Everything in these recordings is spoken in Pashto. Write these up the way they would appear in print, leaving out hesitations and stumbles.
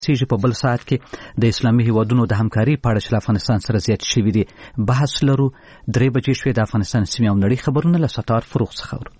چې په بل ساعت کې د اسلامي هیوادونو د همکاري په اړه چې افغانستان سره زیات شوي دي بحث لرو. 3 بجې شوې د افغانستان سیمې او نړۍ خبرونه له ستار فروغ څخه اورو.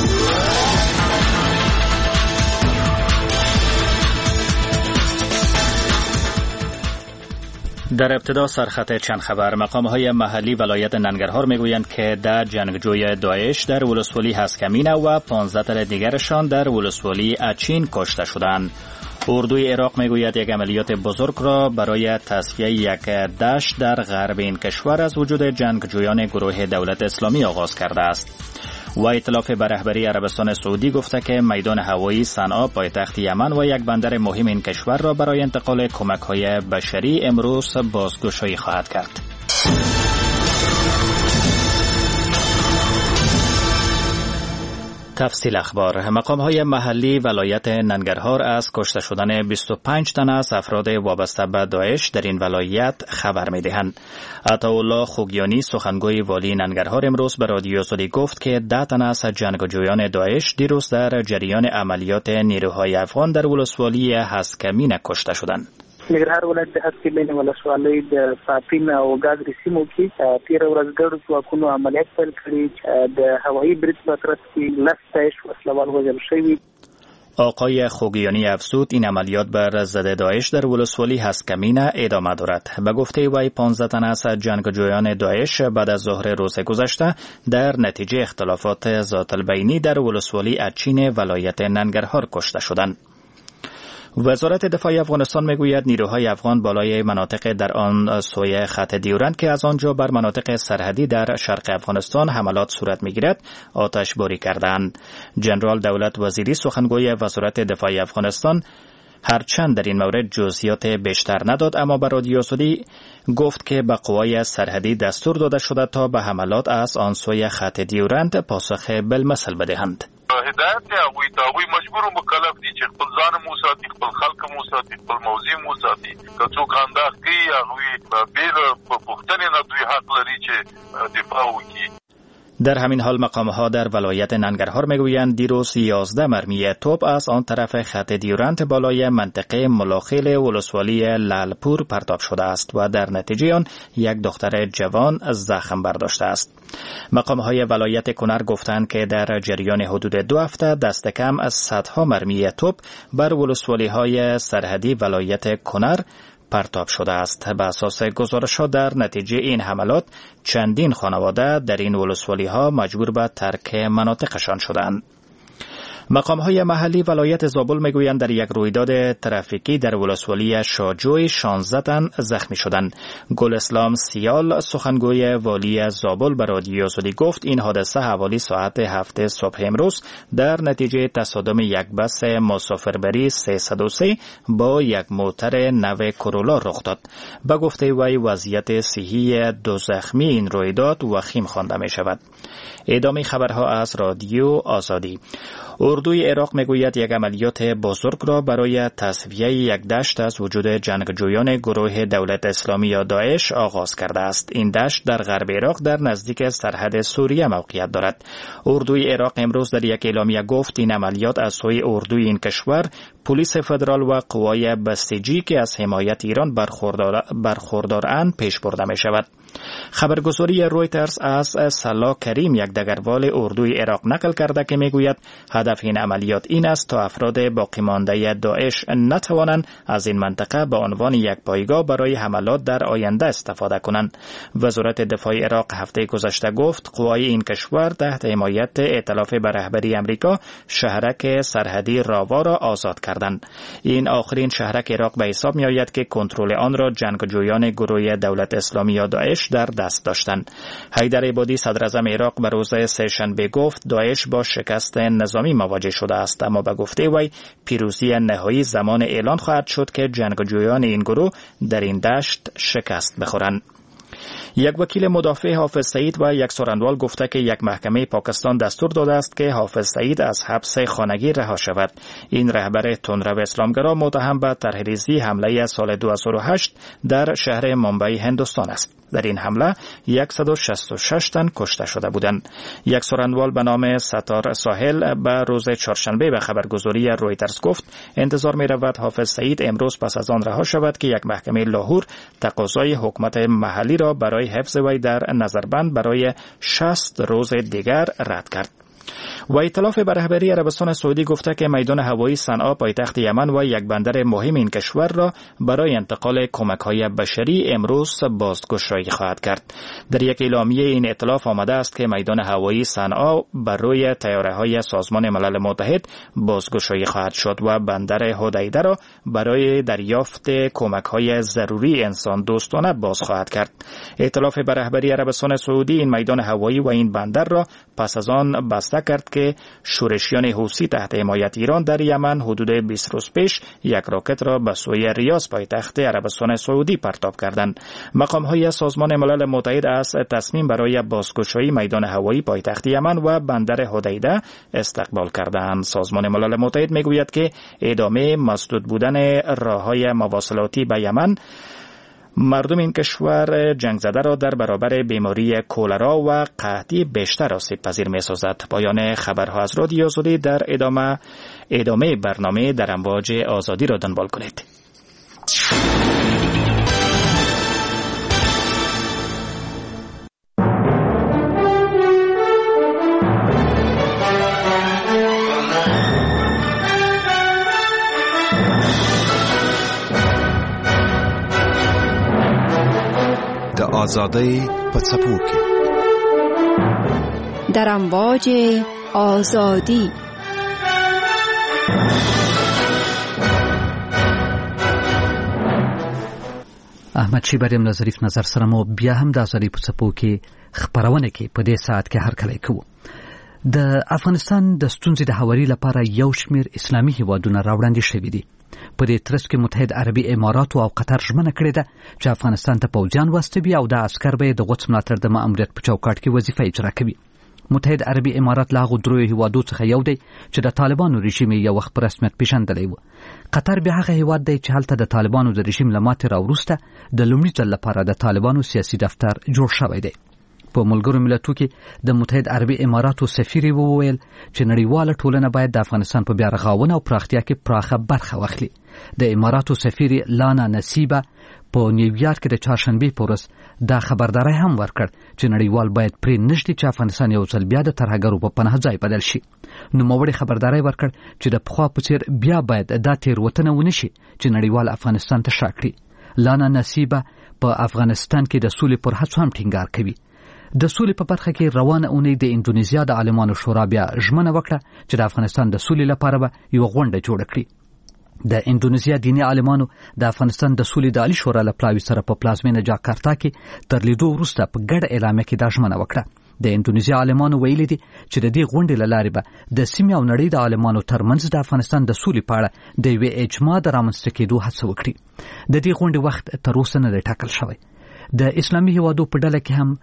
در ابتدا سرخط چند خبر. مقام‌های محلی ولایت ننگرهار میگویند که 10 جنگجوی داعش در ولسوالی هسکمینه و 15 تن دیگرشان در ولسوالی اچین کشته شدند. اردوی عراق میگوید یک عملیات بزرگ را برای تصفیه یک دشت در غرب این کشور از وجود جنگجویان گروه دولت اسلامی آغاز کرده است. و ائتلاف به رهبری عربستان سعودی گفته که میدان هوایی صنعا پایتخت یمن و یک بندر مهم این کشور را برای انتقال کمک‌های بشری امروز بازگشایی خواهد کرد. تفصیل اخبار. مقام‌های محلی ولایت ننگرهار از کشته شدن 25 تن از افراد وابسته به داعش در این ولایت خبر می‌دهند. عطاالله خوگیانی سخنگوی والی ننگرهار امروز به رادیو زدی گفت که 10 تن از جنگجویان داعش دیروز در جریان عملیات نیروهای افغان در ولسوالی هسکمین کشته شدند. ننګرهار ولایت د هسکمین ولسوالۍ د پاپین او ګاګری سیمو کې 13 ورځ ګډو ځواکونو عملیات پیل کړي. د هوایي برید په ترڅ کې 10 داعش وسلوال وژل شوي. آقای خوگیانی افزود این عملیات بر ضد داعش در ولسوالی هسکمین ادامه دارد. به گفته وی 15 تن از جنگجویان داعش بعد از ظهر روز گذشته در نتیجه اختلافات ذات البینی در ولسوالی اچین ولایت ننگرهار کشته شدند. وزارت دفاع افغانستان میگوید نیروهای افغان بالای مناطق در آن سوی خط دیورند که از آنجا بر مناطق سرحدی در شرق افغانستان حملات صورت میگیرد آتشباری کردند. جنرال دولت وزیری سخنگوی وزارت دفاع افغانستان هرچند در این مورد جزئیات بیشتر نداد، اما به رادیو زدی گفت که به قوای سرحدی دستور داده شده تا به حملات از آن سوی خط دیورند پاسخ بالمثل بدهند. هدایت دی هغوی مجبور مکلف دي چې خپل ځان مو ساتي، خپل خلک مو ساتي، خپل موضوع مو ساتي. که څوک انداز کوي هغوی بېل په پوښتنې نه دوی حق لري چې دفاع وکړي. در همین حال مقام‌ها در ولایت ننگرهار میگویند دیروز 11 مرمی توپ از آن طرف خط دیورند بالای منطقه ملاخیل ولسوالی لالپور پرتاب شده است و در نتیجه آن یک دختر جوان زخم برداشته است. مقام‌های ولایت کنر گفتند که در جریان حدود 2 هفته دست کم از صدها مرمی توپ بر ولسوالی‌های سرحدی ولایت کنر پرتاب شده است. به اساس گزارش‌ها در نتیجه این حملات چندین خانواده در این ولسوالی‌ها مجبور به ترک مناطقشان شدند. مقام‌های محلی ولایت زابل میگویند در یک رویداد ترافیکی در ولسوالی شاجوی 16 تن زخمی شدند. گل اسلام سیال سخنگوی والی زابل به رادیو زدی گفت این حادثه حوالی ساعت 7 صبح امروز در نتیجه تصادم یک بس مسافربری 303 با یک موتر نو کرولا رخ داد. به گفته وی وضعیت صحی 2 زخمی این رویداد وخیم خوانده می شود. ادامه خبرها از رادیو آزادی. اردوی عراق میگوید یک عملیات بزرگ را برای تصفیه یک دشت از وجود جنگجویان گروه دولت اسلامی یا داعش آغاز کرده است. این دشت در غرب عراق در نزدیک سرحد سوریه موقعیت دارد. اردوی عراق امروز در یک اعلامیه گفت این عملیات از سوی اردوی این کشور، پلیس فدرال و قوای بسیجی که از حمایت ایران برخوردارند پیش برده می شود. خبرگزاری رویترز از سلا کریم یک دگروال اردوی عراق نقل کرده که میگوید هدف این عملیات این است تا افراد باقی مانده داعش نتوانند از این منطقه به عنوان یک پایگاه برای حملات در آینده استفاده کنند. وزارت دفاع عراق هفته گذشته گفت قوای این کشور تحت حمایت ائتلاف به رهبری امریکا شهرک سرحدی راوا را آزاد کردند. این آخرین شهرک عراق به حساب می آید که کنترل آن را جنگجویان گروه دولت اسلامی یا داعش در دست داشتند. حیدر عبادی صدر اعظم عراق به روز سه‌شنبه گفت داعش با شکست نظامی مواجه شده است، اما به گفته وی پیروزی نهایی زمان اعلان خواهد شد که جنگجویان این گروه در این دشت شکست بخورند. یک وکیل مدافع حافظ سعید و یک سخنران گفته که یک محکمه پاکستان دستور داده است که حافظ سعید از حبس خانگی رها شود. این رهبر تندرو اسلامگرا متهم به طرحریزی حمله سال 2008 در شهر ممبئی هندوستان است. در این حمله 166 تن کشته شده بودند. یک سخنران به نام ستار ساحل به روز چهارشنبه به خبرگزاری رویترز گفت انتظار می رود حافظ سعید امروز پس از آن رها شود که یک محکمه لاهور تقاضای حکومت محلی را برای حفظ وی در نظربند برای 60 روز دیگر رد کرد. و ائتلاف به رهبری عربستان سعودی گفته که میدان هوایی صنعا پایتخت یمن و یک بندر مهم این کشور را برای انتقال کمک‌های بشری امروز بازگشایی خواهد کرد. در یک اعلامیه این ائتلاف آمده است که میدان هوایی صنعا بر روی طیاره‌های سازمان ملل متحد بازگشایی خواهد شد و بندر حدیده را برای دریافت کمک‌های ضروری انسان دوستانه باز خواهد کرد. ائتلاف به رهبری عربستان سعودی این میدان هوایی و این بندر را پس از آن بسته کرد که شورشیان حوثی تحت حمایت ایران در یمن حدود 20 روز پیش یک راکت را به سوی ریاض پایتخت عربستان سعودی پرتاب کردند. مقام‌های سازمان ملل متحد از تصمیم برای بازگشایی میدان هوایی پایتخت یمن و بندر حدیده استقبال کردند. سازمان ملل متحد میگوید که ادامه مسدود بودن راه‌های مواصلاتی به یمن مردم این کشور جنگ زده را در برابر بیماری کولرا و قحطی بیشتر آسیب پذیر می سازد. پایان خبرها از رادیو آزادی. در ادامه برنامه در امواج آزادی را دنبال کنید. آزادی په څپو کې در امواج آزادی. احمد شیبر یم ظریف نظر سره مو بیا هم د آزادی په څپو کې خبرونه کې په دې ساعت کې هرکلی کوو. د افغانستان د ستونزې د هواري لپاره یو شمیر اسلامي هیوادونه راوړاندې شوي دي. په دې ترڅ کې متحد عربي امارات او قطر ژمنه کړې ده چې افغانستان ته پوځیان واستوي او د عسکر به د غوڅ ملاتړ د ماموریت په چوکاټ کې وظیفه اجرا کوي. متحد عربي امارات له هغو دریو هیوادو څخه یو دی چې د طالبانو رژیم یې یو وخت په رسمیت پیژندلی و. قطر بیا هغه هیواد دی چې هلته د طالبانو د رژیم له ماتې راوروسته د لومړي ځل لپاره د طالبانو سیاسي دفتر جوړ شوی دی. په ملګرو ملتونو کې د متحد عربي اماراتو سفیر وویل چې نړیواله ټولنه باید د افغانستان په بیا رغاونه او پراختیا کې پراخه برخه واخلي. د اماراتو سفیر لانا نصیبه په نیویارک کې د چهارشنبې په ورځ دا خبرداری هم ورکړ چې نړیوال باید پرې نږدې چې افغانستان یو ځل بیا د ترهګرو په پناه ځای بدل شي. نوموړي خبرداری ورکړ چې د پخوا په څیر بیا باید دا تېروتنه ونه شي چې نړیوال افغانستان ته شا کړي. لانا نصیبه په افغانستان کې د سولې پر هڅو هم ټینګار کوي. د سولې په برخه کې روانه اونۍ د اندونیزیا د عالمانو شورا بیا ژمنه وکړه چې د افغانستان د سولې لپاره به یو غونډه جوړه کړي. د اندونیزیا دیني عالمانو د افغانستان د سولې د عالی شورا له پلاوي سره په پلازمینه جاکارتا کې تر لیدو وروسته په ګډه اعلامیه کې دا ژمنه وکړه. د اندونیزیا عالمانو ویلي دي چې د دې غونډې له لارې به د سیمې او نړۍ د عالمانو ترمنځ د افغانستان د سولې په اړه د یوې اجماع د رامنځته کېدو هڅه وکړي. د دې غونډې وخت تر اوسه نه دی ټاکل شوی. د اسلامي هیوادو په ډله کې هم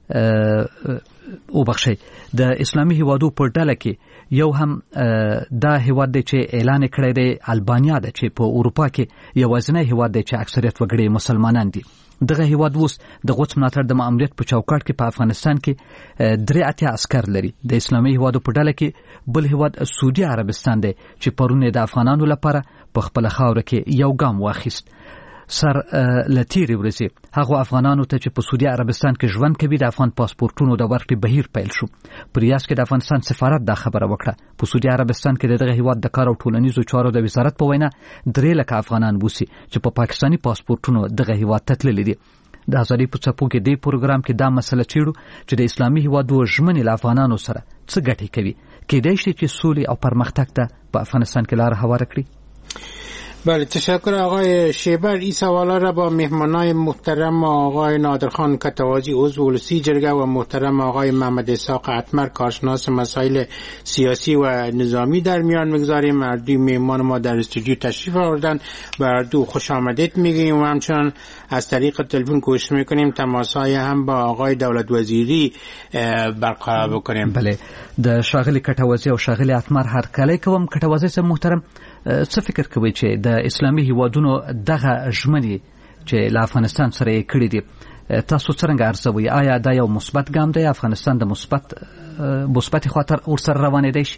د اسلامي هیوادو په ډله کې یو هم دا هیواد دی چې اعلان کړی دی البانیا ده چې په اروپا کې یوازینی هیواد دی چې اکثریت وګړي مسلمانان دي. دغه هیواد اوس د غوڅ ملاتړ د ماموریت په چوکاټ کې په افغانستان کې 83 عسکر لري. د اسلامي هیوادو په ډله کې بل هیواد سعودي عربستان دی چې پرون د افغانانو لپاره په خپل خاوره کې یو ګام واخیست. سر لتیری ورځي هغه افغانانو ته چې په سعودي عربستان کې ژوند کوي د افغان پاسپورتونو د ورکړې بهیر پیل شو. په ریاض کې د افغانستان سفارت دا خبره وکړه. په سعودي عربستان کې دغه هیواد د کار او ټولنیزو چارو د وزارت په وینا 3 لک افغانان بوسي چې په پاکستاني پاسپورتونو دغه هیواد ته تللي دي. د آزادۍ په څپو کې د پروګرام کې دا مسله چیړو چې د اسلامي هیوادو ژمنې له افغانانو سره څه ګټې کوي. کېدای شي چې سولې او پرمختګ ته په افغانستان کې لار هواره کړي. بله، تشکر آقای شیبر. این سوالا را با مهمانای محترم آقای نادرخان کتوازی عضو ولسی جرگه و محترم آقای محمد اسحاق اتمر کارشناس مسائل سیاسی و نظامی در میان میگذاریم. هر دوی مهمان ما در استودیو تشریف آوردن و هر دو خوش آمدید میگیم و همچنان از طریق تلفن کوشش میکنیم تماسای هم با آقای دولت وزیری برقرار بکنیم. بله، د شاغلی کتوازی او شاغلی اتمر هر کله کوم کتوازی سم محترم څه فکر کوي چې د اسلامي هیوادونو دغه ژمنې چې له افغانستان سره یې کړې دي تاسو څنګه ارزوئ؟ آیا دا یو مثبت ګام دی؟ افغانستان د مثبت خاطر ورسره روانېدی شي؟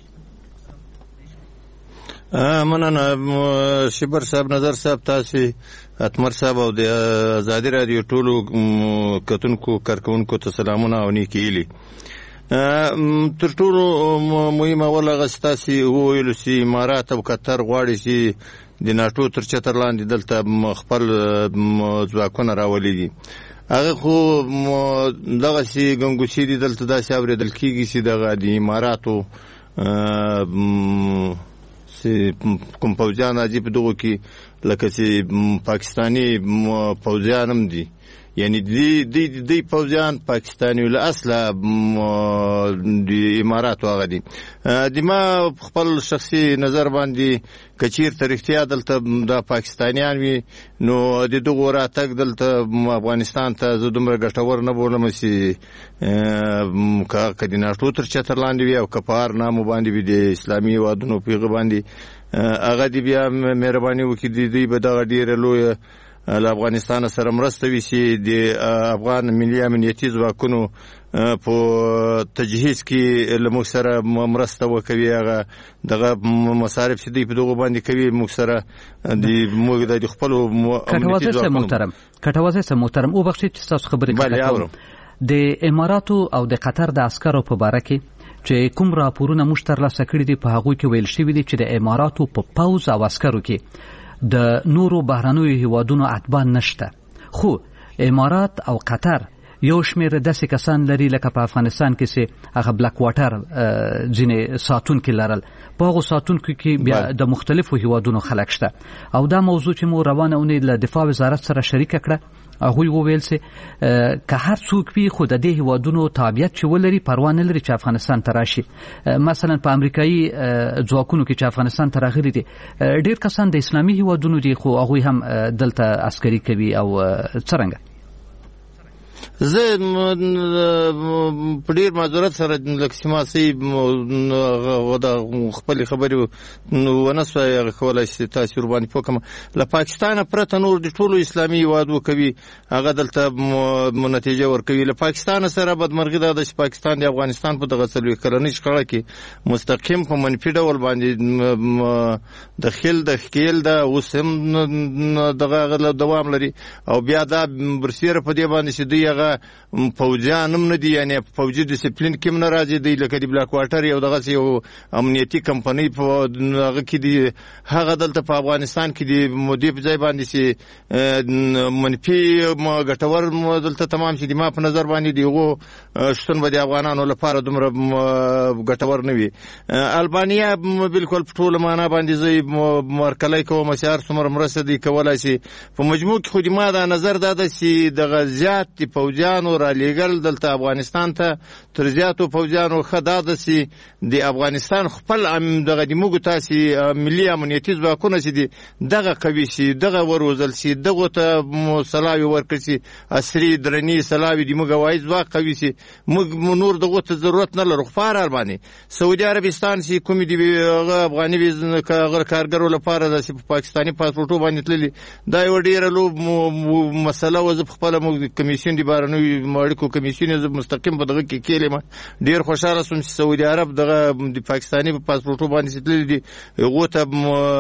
مننه شبر صاحب، نظر صاحب، تاسو اتمر صاحب او د ازادي رادیو ټولو کتونکو کارکونکو ته سلامونه او نیکی هیلې. تر ټولو مهمه ولغه ستاسو ویل سي امارات او قطر غواړي چې د ناتو تر چتر لاندې دلته خپل ځواکونه راولي دي. هغه خو دغه سي ګنګوسي دي دلته داسې اورېدل کېږي چې دغه د اماراتو کوم پوځیان راځي په دغو کې لکه چې پاکستاني پوځیان هم دي، یعنی دی پوځیان پاکستاني له اصله د اماراتو هغه دي. د ما خپل شخصي نظر باندې که چېرته رښتیا دلته د پاکستانیان وي نو د دغو راتګ دلته افغانستان ته زه دومره ګټور نه بولم چې که د ناټو تر چتر لاندې وي او که په هر نامو باندې وي د اسلامي هېوادونو په هغه باندې هغه دې بیا مهرباني وکړي دوی به دغه ډېره لویه له افغانستان سره مرسته وشي د افغان ملي امنیتي ځواکونو په تجهیز کې له موږ سره مرسته وکوي. هغه دغه مصارف چې دوی په دغو باندې کوي موږ سره موږ د خپلو امنیتي ځواکونو. کټوازی صاحب محترم، وبخښئ چې ستاسو خبرې کوم. د اماراتو او د قطر د عسکرو په باره کې چې کوم راپورونه موږ ترلاسه کړي دي په هغوی کې ویل شوي دي چې د اماراتو په پوځ او عسکرو کې د نورو بهرنیو هیوادونو اتباع نشته، خو امارات او قطر یو شمېر داسې کسان لري لکه په افغانستان کې چې هغه بلاک واټر ځینې ساتونکي لرل، په هغو ساتونکو کې بیا د مختلفو هیوادونو خلک شته. او دا موضوع چې مو روانه اونۍ له دفاع وزارت سره شریکه کړه، هغوی وویل چې که هر څوک وي خو د دې هیوادونو تابعیت چې ولري پروا نه لري چې افغانستان ته راشي. مثلا په امریکایي ځواکونو کې چې افغانستان ته راغلي دي ډېر کسان د اسلامي هیوادونو دي خو هغوی هم دلته عسکري کوي او څرنګه. زه په ډېر معذرت سره لکه چې ما خپلې خبرې ونه سوای کولی چې تاسې ورباندې پوه کړم. له پاکستانه پرته نور د ټولو اسلامي هېوادو کوي هغه دلته نتیجه ورکوي. له پاکستان سره بدمرغي دا ده چې پاکستان د افغانستان په دغه 40 کلنۍ شخړه کې مستقیم په منفي ډول باندې د ښکیل ده، اوس هم دغه دوام لري. او بیا دا برسیره په دې باندې چې دوی هغه پوځیان هم نه دي، یعنې په پوځي ډسپلین کې هم نه راځي. دوی لکه د بلاک واټر یو دغسې یو امنیتي کمپنۍ په هغه کې دي، هغه دلته په افغانستان کې دي مودې په ځای باندې چې منفي ګټور دلته تمام شي. د ما په نظر باندې د هغو شتون به د افغانانو لپاره دومره ګټور نه وي. البانیا بلکل په ټوله معنا باندې زه مرکلی کوم چې هر څومره مرسته دوی کولی شي. په مجموع کې خو د ما دا نظر دا ده چې دغه زیات د پوځیانو رالیږل دلته افغانستان ته تر زیاتو پوځیانو ښه دا ده چې د افغانستان خپل دغه د موږ تاسې ملي امنیتي ځواکونه چې دي دغه قوي شي، دغه وروزل شي، دغو ته سلاوي ورکړي شي، عصري درنې سلاوي د موږ هوایي ځواک قوي شي. موږ نور دغو ته ضرورت نه لرو. خو په هر حال باندې سعودي عربستان چې کومې د هغه افغاني کارګرو لپاره داسې په پاکستاني پاسپورټو باندې تللي، دا یوه ډېره لو مسله وه. زه په خپله موږ کمیسیون د بهرنیو اړیکو کمیسیون زه مستقیم په دغه کې کېلم. ډېر خوشحاله سوم چې سعودي عرب دغه د پاکستاني په پاسپورټو باندې چې تللي دي هغو ته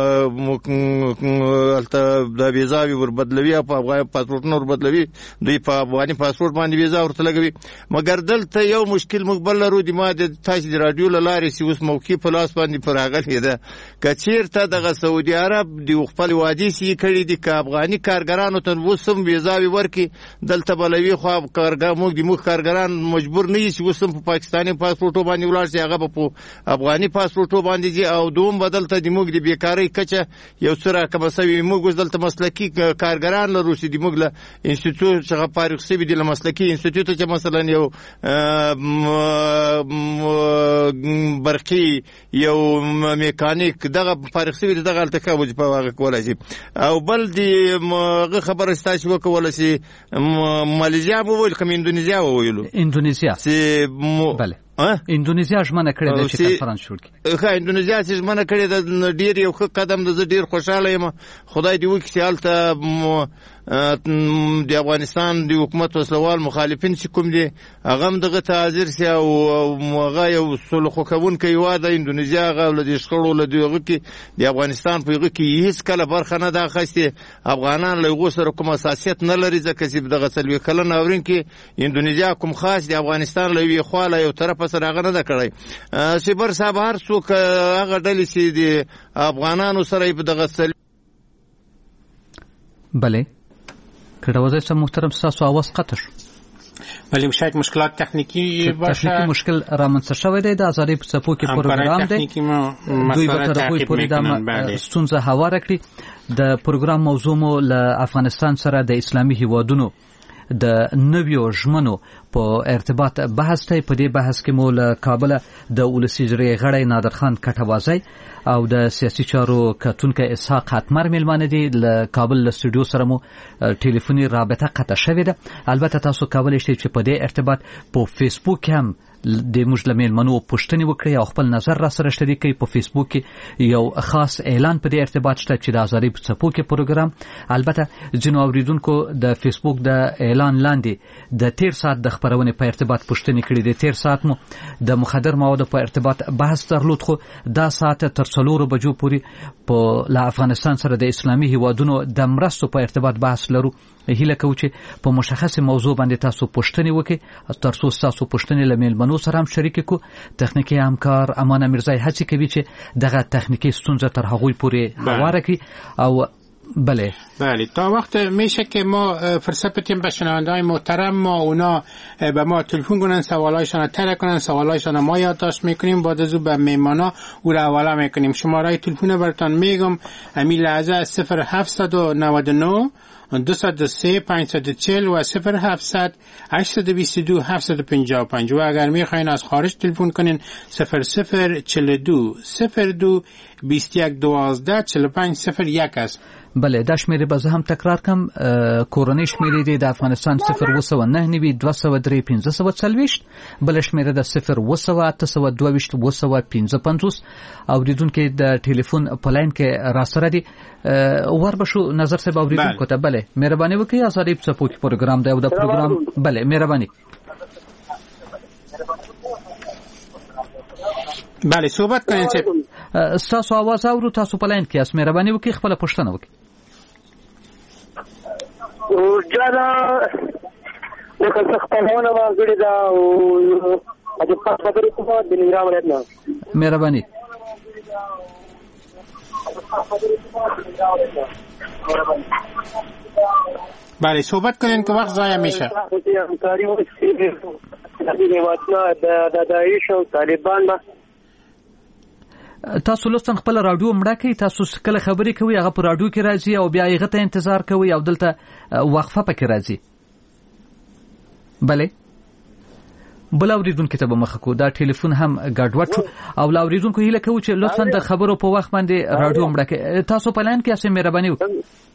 هلته دا ویزاوې وربدلوي او په افغاني پاسپورټونه وربدلوي، دوی په افغاني پاسپورټ باندې ویزا ورته لګوي. مګر دلته یو مشکل موږ بل لرو. د ما د تاسې د راډیو له لارې چې اوس موقع په لاس باندې پر راغلې ده، که چېرته دغه سعودي عرب د خپل وادي چې یې کړي دي که افغاني کارګرانو ته اوس هم ویزاوې ورکړي دلته بلوي، خو موږ کارګران مجبور نه یو چې اوس هم په پاکستاني پاسپورټو باندې ولاړ شي، هغه به په افغاني پاسپورټو باندې ځي. او دوم به دلته د موږ د بېکارۍ کچه یو څه راکمه سوې. موږ اوس دلته مسلکي کارګران لرو چې د موږ له انسټیټیوټ څخه فارغ شوي دي، له مسلکي انسټیټیوټه چې مثلا یو برقي یو میکانیک دغه فارغ شوي دي، دغه هلته ښه وظیفه هغه کولی شي. او بل د هغه خبره چې تاسې وکوله چې مالیزیا مو وویل کوم اندونیزیا وویلو؟ اندونیزیا چې اندونیزیا ژمنه کړې ده چې کنفرانس جوړ کړي. ښه اندونیزیا چې ژمنه کړې ده ډېر یو ښه قدم ده. زه ډېر خوشحاله یم. خدای دې وکړي چې هلته د افغانستان د حکومت وسلوال مخالفین چې کوم دي هغه هم دغه ته حاضر سي او هغه یو سولو خوښونکی هېواد ده. اندونیزیا هغه له دې شخړو له هغه کې د افغانستان په هغه کې هېڅ کله برخه نه ده اخیستې. افغانان له هغو سره کوم حساسیت نه لري ځکه چې دغه 40 کلن ناورین کې اندونیزیا کوم خاص د افغانستان له یوې خوا له یو طرفه سره هغه نه ده کړی. شیبر صاحب هر څوک هغه ډلې چې د افغانانو سره په دغه بله کډوازی صاحب محترم ستاسو آواز قطع شو. ولی شاید مشکلات تکنیکی باشه. تکنیکی مشکل رامنځته شوی دی. د آزادۍ په څپو کې پروګرام دی. دوی به تر هغوی پورې دا ستونزه هواره کړي. د پروګرام موضوع مو له افغانستان سره د اسلامي هیوادونو د نویو ژمنو په ارتباط بحث دی. په دې بحث کې مو له کابل د ولسي جرګې غړی نادرخان کټوازی او د سیاسي چارو کتونکي اسحاق اتمر میلمانه دي. له کابل له سټوډیو سره مو ټلیفوني رابطه قطع شوې ده. البته تاسو کولی شئ چې په دې ارتباط په فیسبوک هم د موږ له میلمنو پوښتنې وکړئ او خپل نظر را سره شریک کړئ. په فیسبوک کې یو خاص اعلان په دې ارتباط شته چې د آزادۍ په څپو کې پروګرام. البته ځینو اوریدونکو د فیسبوک د اعلان لاندې د تیر ساعت د خبرونې په ارتباط پوښتنې کړې دي. تیر ساعت مو د مخدر موادو په ارتباط بحث درلود خو دا ساعت تر 4 بجو پورې په افغانستان سره د اسلامي هیوادونو د مرستو په ارتباط بحث لرو. هیله کوو چې په مشخصه موضوع باندې تاسو پوښتنې وکړئ تر څو تاسو پوښتنې له میلمنو سره هم شریک کړو. تخنیکی همکار امان میرزای هڅه کوي چې دغه تخنیکی ستونزه تر هغوی پورې هواره کړي. او بله تا وقت میشه که ما فرصت بدیم به شنونده‌های محترم ما اونا به ما تلفن کنن سوالایشان طرح کنن سوالایشان ما یادداشت میکنیم بعد از او به میمانا او را حواله میکنیم. شماره تلفن براتون میگم همین لحظه 0799 203 540 و 0700 822 755 و اگر میخواین از خارج تلفن کنین 0042 02 21 12 45 01 است. بله دا شمیره به زه هم تکرار کم. کورنۍ شمیره دی د افغانستان 029 203 540 بل شمیره د 02822 اوریدونکو د ټلیفون په لاین کې را سره دی. وربشو نظر صاحب اوریدونکو ته بله مهرباني وکړئ. آزادۍ په څپو کې پروګرام دی او د پروګرام بله مهرباني. بله صحبت کړئ. تاسو आवाज اورو. تاسو په لاین کې اس مهرباني وکړئ خپل پوښتنه وکړئ. جانا د خپلونه واغړي دا او د خبرې په د نظام راتنه مهرباني. بله صحبت کنین که وقت ضایع میشه. همکاری وکړي د داعش او طالبان تاسو لوستن خپل رادیو مړه کوي. تاسو کله خبرې کوي هغه په رادیو کې راځي او بیا هغه ته انتظار کوي او دلته وقفه پکې راځي. بله بل اوریدونکو ته به مخ کو دا ټلیفون هم ګډوډ شو او اوریدونکو هیله کوي چې لطفا د خبرو په وخت باندې رادیو مړه کوي. تاسو په لاین کې اسه مهرباني وکړئ.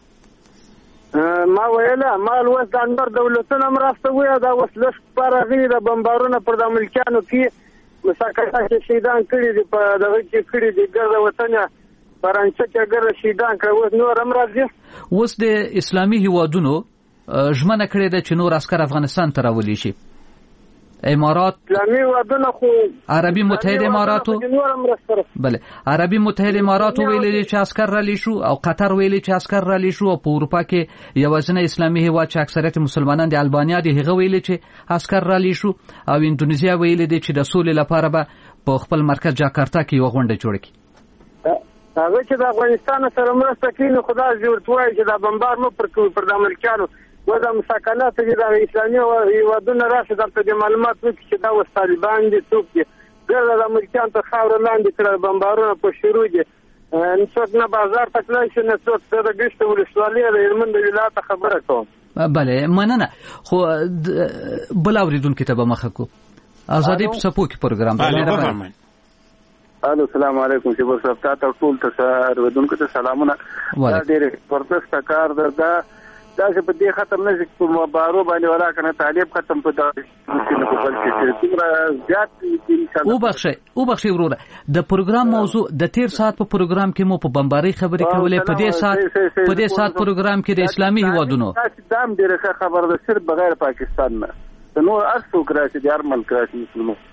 ما ویله مال وس د انور دولتونو مرسته وي دا وسلش پر غوی د بمبارونو پر د ملکانو کې مساکات شهیدان کړي دي په دغه کې کړي دي ګرځ وطن فرانسه کې ګرځ شهیدان کړي اوس نور هم راځي. اوس د اسلامي هیوادونو ژمنه کړې ده چې نور عسكر افغانستان ته راولي شي. امارات اسلامي ودونه خو عربي متحده اماراتو بله عربي متحده اماراتو ویلي چې عسكر را لې شو او قطر ویلي چې عسكر را لې شو او په اروپا کې یوازینی اسلامي هیواد چې اکثریت مسلمانان د البانیا دي هغه ویلي چې عسكر را لې شو او اندونیزیا ویلي دي چې د سولې لپاره به په خپل مرکز جاکارتا کې یو غونډه جوړ کړي. هغه چې د افغانستان سره مرسته کوي نو خدای جوړتوي چې دا بمبار مو پر د ملکانو ودا مساکنات دي د اسلامي هیوادونو راشه د معلومات وکړي چې دا وس طالبان دي څوک دي ګرځي د امریکایان ته خاور لاندې کړ بمبارونه په شروع دي څوک نه بازار تکلای شي نه څوک د ګشت ولسوالۍ د هلمند ولایت خبره کوم. بله مننه. خو بل اوریدونکو ته به مخ کو آزادۍ په څپو کې پروګرام دی. الو السلام علیکم شبر صاحب تاسو ټول ته اوریدونکو ته سلامونه. دا ډېر پرتست کار ده دا چې په دې ختم نشي په مبارو باندې ولا کنه طالب ختم په دغه په بل کې څومره زیات او بخښي وروره د پروګرام موضوع د تیر ساعت په پروګرام کې مو په بمباري خبرې کولې په دې ساعت پروګرام کې د اسلامي هیوادونو دام ډیره خبر ده صرف بغیر پاکستان نه نور ارسو کراشي د ارمن کراشي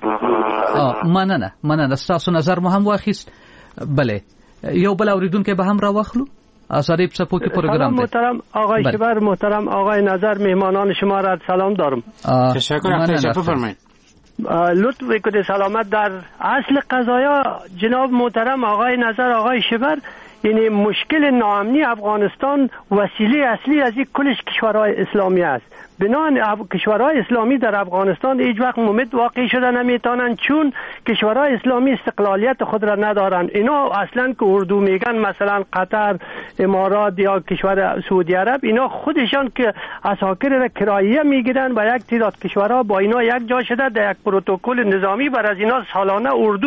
مسلمان مننه تاسو نظر مو هم واخیست بله یو بل اوریدونکو به هم را واخلو آثاری پسپوکی پروگرام محترم آقای شبر محترم آقای نظر مهمانان شما را سلام دارم. تشکر فرمایید. لطف بکنید سلامت در اصل قضایا جناب محترم آقای نظر آقای شبر یعنی مشکل ناامنی افغانستان وسیله اصلی از این کلش کشورهای اسلامی است. بنابراین کشورهای اسلامی در افغانستان هیچ وقت مومد واقع شده نمیتونن چون کشورهای اسلامی استقلالیت خود را ندارن. اینا اصلا که اردو میگن مثلا قطر، امارات یا کشور سعودی عرب اینا خودشان که اساکر را کرایه میگیرن و یک تعداد کشورها با اینا یک جا شده در یک پروتکل نظامی بر از اینا سالانه اردو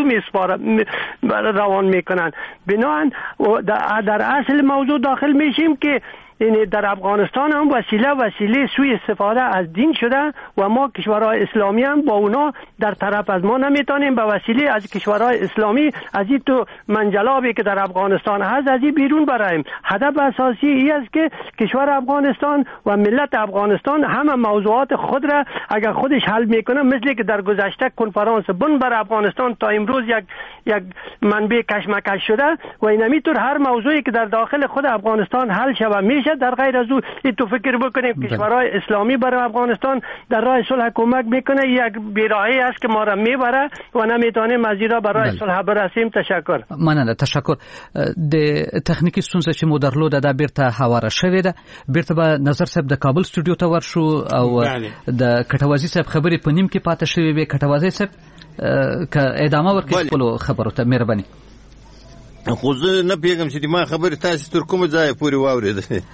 روان میکنن. بنابراین در اصل موضوع داخل میشیم که یعنی در افغانستان هم وسیله سوی استفاده از دین شده و ما کشورهای اسلامی هم با اونا در طرف از ما نمیتونیم به وسیله از کشورهای اسلامی از این تو منجلابی که در افغانستان هست از این بیرون برایم. هدف اساسی ای است که کشور افغانستان و ملت افغانستان همه موضوعات خود را اگر خودش حل میکنه مثل که در گذشته کنفرانس بن بر افغانستان تا امروز یک منبع کشمکش شده و اینمیطور هر موضوعی که در داخل خود افغانستان حل شود میشه. در غیر از او تو فکر بکنیم کشورهای اسلامی برای افغانستان در راه صلح کمک میکنه یک بیراهی است که ما را میبره و نمیتونیم از ایرا برای صلح برسیم. تشکر. مننه تشکر. د تخنیکی ستونزه چې مو درلوده دا بیرته هواره شوې ده. بیرته به نظر صاحب د کابل سټوډیو ته ورشو او د کټوازی صاحب خبرې په نیم کې پاتې شوې وي. کټوازی صاحب که ادامه ورکړي خپل خبرو ته مهرباني. خو زه نه پیغام چې ما خبرې تاسو تر کومه ځای پورې واورېدلې.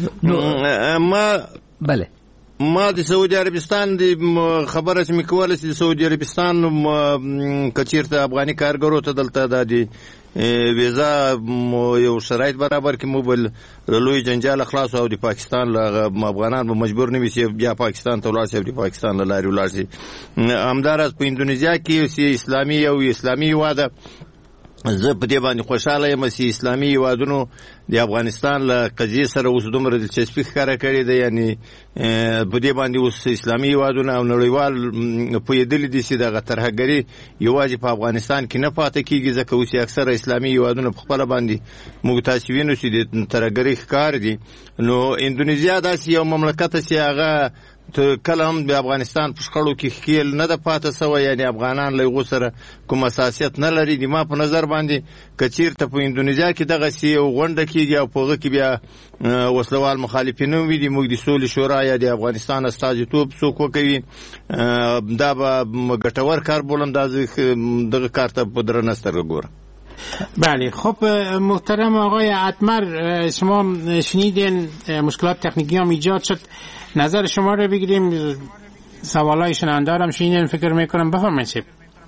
ما د سعودي عربستان د خبره چې مې کوله چې د سعودي عربستان کچیرته افغاني کارګرو ته دلته د ویزا یو شرایط برابر کې موبل لوی جنجال خلاص او د پاکستان له افغانان به مجبور نه وي چې بیا پاکستان ته ولاړ شي او د پاکستان له لارې ولاړ شي. همداراز په اندونیزیا کې اسلامي او اسلامي واده زه په دې باندې خوشاله یم چې اسلامي هیوادونو د افغانستان له قضیې سره اوس دومره دلچسپي ښکاره کړې ده. یعنی په دې باندې اوس اسلامي هیوادونه او نړیوال پوهېدلي دي چې دغه ترهګري یوازې په افغانستان کې نه پاتې کېږي ځکه اوس اکثره اسلامي هیوادونه په خپله باندې موږ تاسې وینو چې د ترهګرۍ ښکار دي. نو اندونیزیا داسې یو مملکت چې هغه کله هم د افغانستان په شخړو کې ښکیل نه ده پاته سوی. یعنی افغانان له هغو سره کوم حساسیت نه لري. د ما په نظر باندې که چېرته په اندونیزیا کې دغسې یو غونډه کېږي او په هغه کې بیا وسلوال مخالفین هم وي د موږ د سولې شورا یا د افغانستان استازیتوب څوک وکوي دا به ګټور کار بولم. دا دغه کار ته په درنه سترګه ګورم. بله خب محترم آقای عتمر شما شنیدین مشکلات تکنیکی هم ایجاد شد. نظر شما رو بگیریم. سوالای شنونده هم شنیدین فکر میکنم. بفرمایید.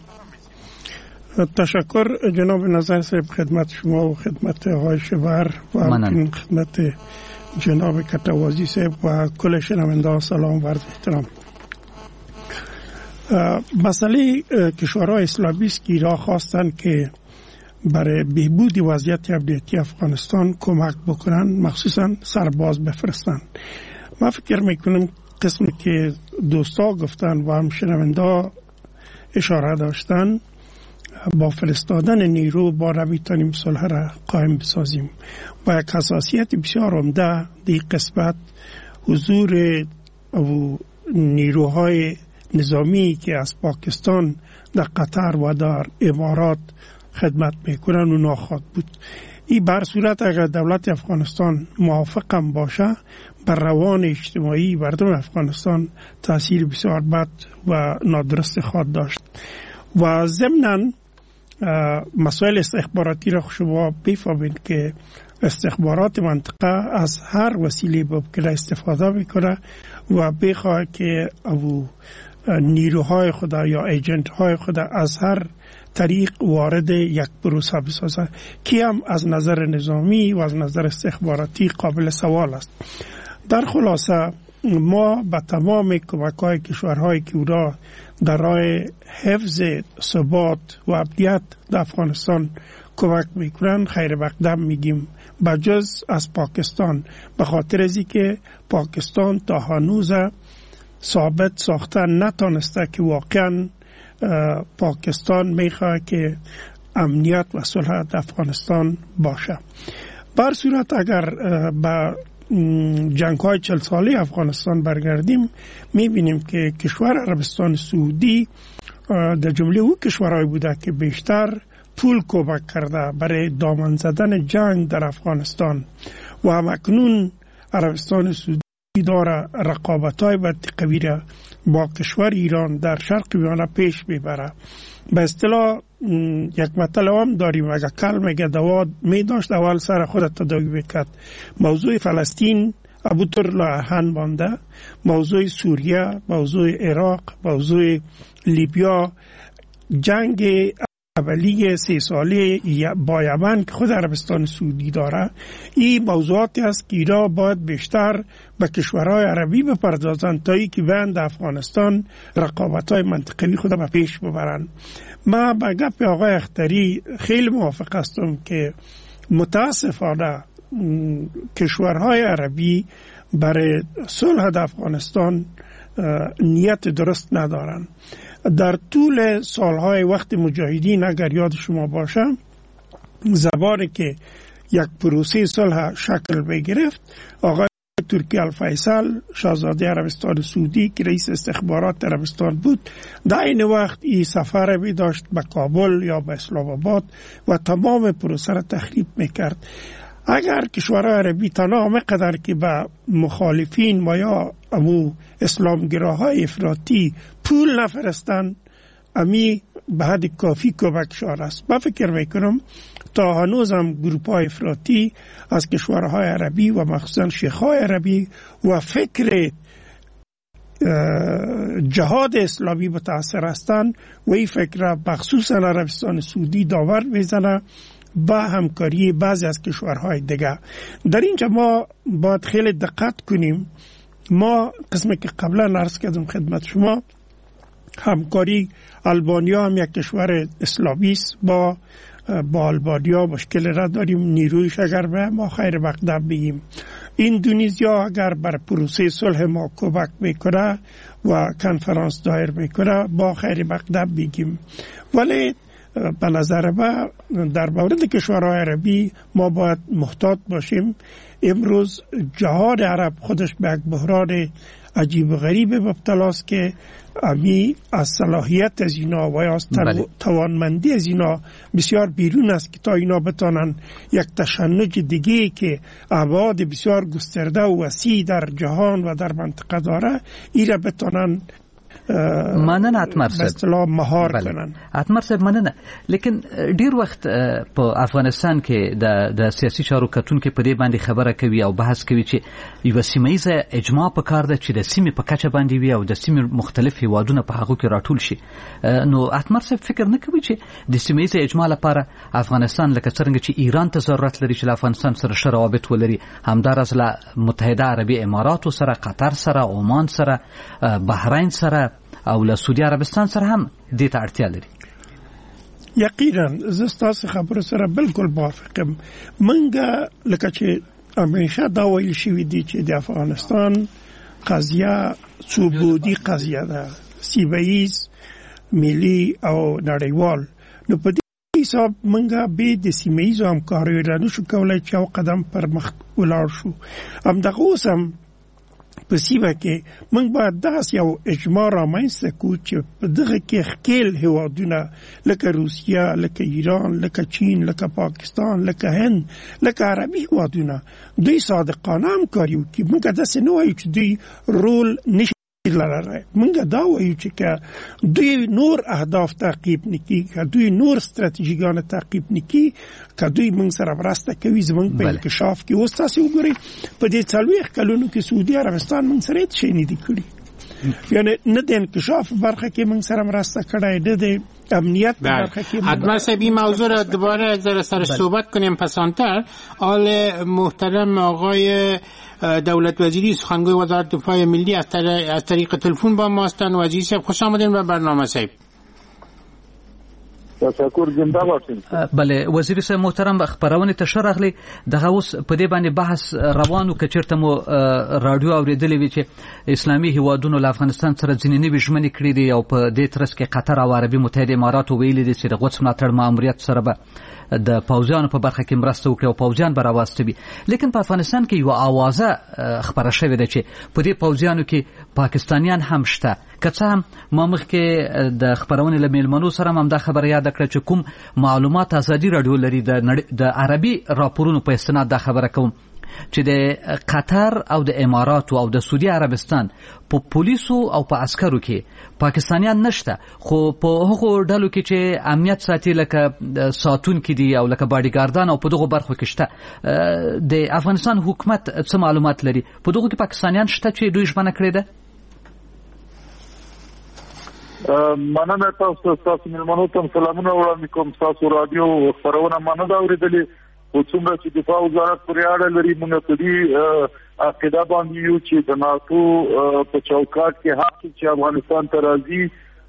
تشکر جناب نظر صاحب خدمت شما و خدمت آقای شبر و خدمت جناب کتوازی صاحب و کل شنونده سلام و عرض احترام. مسئله کشورهای اسلامی است که ایران خواستن که برای بهبود وضعیت امنیتی افغانستان کمک بکنن، مخصوصا سرباز بفرستن. من فکر میکنم قسمی که دوستا گفتن و هم شنونده اشاره داشتن با فرستادن نیرو با نمیتونیم صلح را قائم بسازیم. با یک حساسیت بسیار عمده دی قسمت حضور نیروهای نظامی که از پاکستان در قطر و در امارات خدمت میکنن و ناخواد بود. این بر صورت اگر دولت افغانستان موافقم باشه بر روان اجتماعی مردم افغانستان تاثیر بسیار بد و نادرست خواهد داشت. و ضمناً مسائل استخباراتی را شما بفهمید که استخبارات منطقه از هر وسیله ممکن استفاده میکنه و بخواه که نیروهای خود یا ایجنت های خود از هر طریق وارد یک پروسه بسازه که هم از نظر نظامی و از نظر استخباراتی قابل سوال است. در خلاصه ما به تمام کمک‌های کشورهایی که او را در راه حفظ ثبات و امنیت در افغانستان کمک میکنن خیر مقدم میگیم، بجز از پاکستان، به خاطر از اینکه پاکستان تا هنوز ثابت ساختن نتانسته که واقعا پاکستان میخواد که امنیت و صلح در افغانستان باشه. بر صورت اگر به جنگ‌های 40 ساله افغانستان برگردیم میبینیم که کشور عربستان سعودی در جمله او کشورهای بوده که بیشتر پول کمک کرده برای دامن زدن جنگ در افغانستان و همکنون عربستان سعودی داره رقابت‌های قوی را با کشور ایران در شرق میانه پیش میبره. به اصطلاح یک مطلب هم داریم، اگر کل میگه دوا میداشت اول سر خود تداوی میکرد. موضوع فلسطین ابوطور لاهن مانده، موضوع سوریه، موضوع عراق، موضوع لیبیا، جنگ اولیه 3 ساله با یمن که خود عربستان سعودی داره، این موضوعاتی است که ایران باید بیشتر به کشورهای عربی بپردازند تا اینکه بند افغانستان رقابت‌های منطقوی خود به پیش ببرند. من با گپ آقای اختری خیلی موافق هستم که متاسفانه کشورهای عربی برای صلح در افغانستان نیت درست ندارند. در طول سالهای وقت مجاهدین اگر یاد شما باشه، زمانی که یک پروسه صلح شکل بگرفت، آقای ترکی الفیصل شاهزاده عربستان سعودی که رئیس استخبارات عربستان بود، در این وقت این سفر می داشت به کابل یا به اسلام آباد و تمام پروسه را تخریب میکرد. اگر کشورهای عربی تنها همقدر که به مخالفین و یا امو اسلامگراهای افراطی پول نفرستن، امی به حد کافی کمکشار است. من فکر میکنم تا هنوز هم گروپ های افراطی از کشورهای عربی و مخصوصا شیخهای عربی و فکر جهاد اسلامی متاثر هستند و این فکر مخصوصا عربستان سعودی داور میزنه با همکاری بعضی از کشورهای دیگه. در اینجا ما باید خیلی دقت کنیم. ما قسمی که قبلا عرض کردم خدمت شما، همکاری البانیا هم یک کشور اسلامی است، با البانیا مشکل را داریم. نیرویش اگر به ما خیر مقدم بگیم، اندونزیا اگر بر پروسه صلح ما کمک میکنه و کنفرانس دایر میکنه با خیر مقدم بگیم. ولی به نظر من در مورد کشورهای عربی ما باید محتاط باشیم. امروز جهان عرب خودش به یک بحران عجیب و غریب مبتلاست که امی از صلاحیت از اینا و از توانمندی از اینا بسیار بیرون است که تا اینا بتانن یک تشنج دیگه که ابعاد بسیار گسترده و وسیع در جهان و در منطقه داره، ایره بتانن مننه اتمر صاحب، به اصطلاح مهار کنن. اتمر صاحب مننه. لیکن ډیر وخت په افغانستان کې د سیاسي چارو کتونکو په دې باندې خبره کوي او بحث کوي چې یو سیمه‌ایزه اجماع پکار ده چې د سیمې په کچه باندې وي او د سیمې مختلف هیوادونه په هغه کې راټول شي. نو اتمر صاحب فکر نه کوي چې د سیمه‌ایزه اجماع لپاره افغانستان لکه څنګه چې ایران ته ضرورت لري چې له افغانستان سره ښه روابط ولري، همدارس له متحده عربي اماراتو سره، قطر سره، عمان سره، بحرین سره او له سعودي عربستان سره هم دې ته اړتیا لري. یقینا زه ستاسو خبرو سره بالکل موافقم. منګه لکه چې همیشه دا ویل شوي دي چې د افغانستان قضیه ثبوتي قضیه ده، سیمه‌ایز، ملي او نړیوال. نو په دې حساب منګه به د سیمه‌ایزو همکاریو را نشو کولای چې یو قدم پر مخ ولاړ شو. همدغه اوس هم په سیمه کې موږ باید داسې یو اجماع رامنځته کړو چې په دغه کې ښکیل هېوادونه لکه روسیه، لکه ایران، لکه چین، لکه پاکستان، لکه هند، لکه عربي هېوادونه دوی صادقانه همکاري وکړي. موږ داسې نه وایو چې دوی رول نشي لري. موږ دا وایو چې که دوی نور اهداف تعقیب نکړي، که دوی نور ستراتیژیګان تعقیب نکړي، که دوی موږ سره مرسته کوي زموږ په انکشاف کې. اوس تاسې وګورئ په دې 40 کلونو کې سعودي عربستان موږ سره هېڅ شی نه دي کړي. یعنې نه د انکشاف برخه کې موږ سره مرسته کړی، نه د امنیت حتما سبی موضوع را دوباره در سر صحبت کنیم پسانتر. آل محترم آقای دولت وزیری سخنگوی وزارت دفاع ملی از طریق تلفن با ما هستند. وزیر صاحب خوش آمدین به برنامه صاحب. تشکر، زنده باشین. بله وزیر صاحب محترم، خبرونه ته شرغلی دغه اوس په دې باندې بحث روانو کچرته مو رادیو اوریدلې وی چې اسلامي هیوادونو له افغانستان سره ځینې نوي ژمنې کړې دي او په دې ترڅ کې قطر او عربي متحده امارات ویلي دي چې د غوڅ ملاتړ ماموریت سره به د پوځیانو په برخه کې مرسته وکړي او پوځیان به راوستي. لیکن په افغانستان کې یو اوازه خبره شوې ده چې په دې پوځیانو کې پاکستانیان هم شته. که څه هم ما مخکې د خبرونې له میلمنو سره هم دا خبره یاد کړه چې کوم معلومات ازادي رادیو لري د عربي راپورونو په استناد دا خبره کوم چې د قطر او د امارات او د سعودي عربستان په پولیسو او په عسکرو کې پاکستانیان نشته، خو په هغو ډلو کې چې امنیت ساتي لکه ساتونکي دي او لکه باډیګاردان او په دغو برخو کې شته. د افغانستان حکومت څه معلومات لري په دغو کې پاکستانیان شته چې دوی ژمنه کړې ده؟ مننه تاسو مېلمنو ته سلامونه وړاندې کوم. تاسو رادیو خبرونه مننه اوریدلې او څومره چې دفاع وزارت پرې اړه لري موږ په دې عقیده باندې یو چې د ناتو په چوکاټ کې هر چې افغانستان ته راځي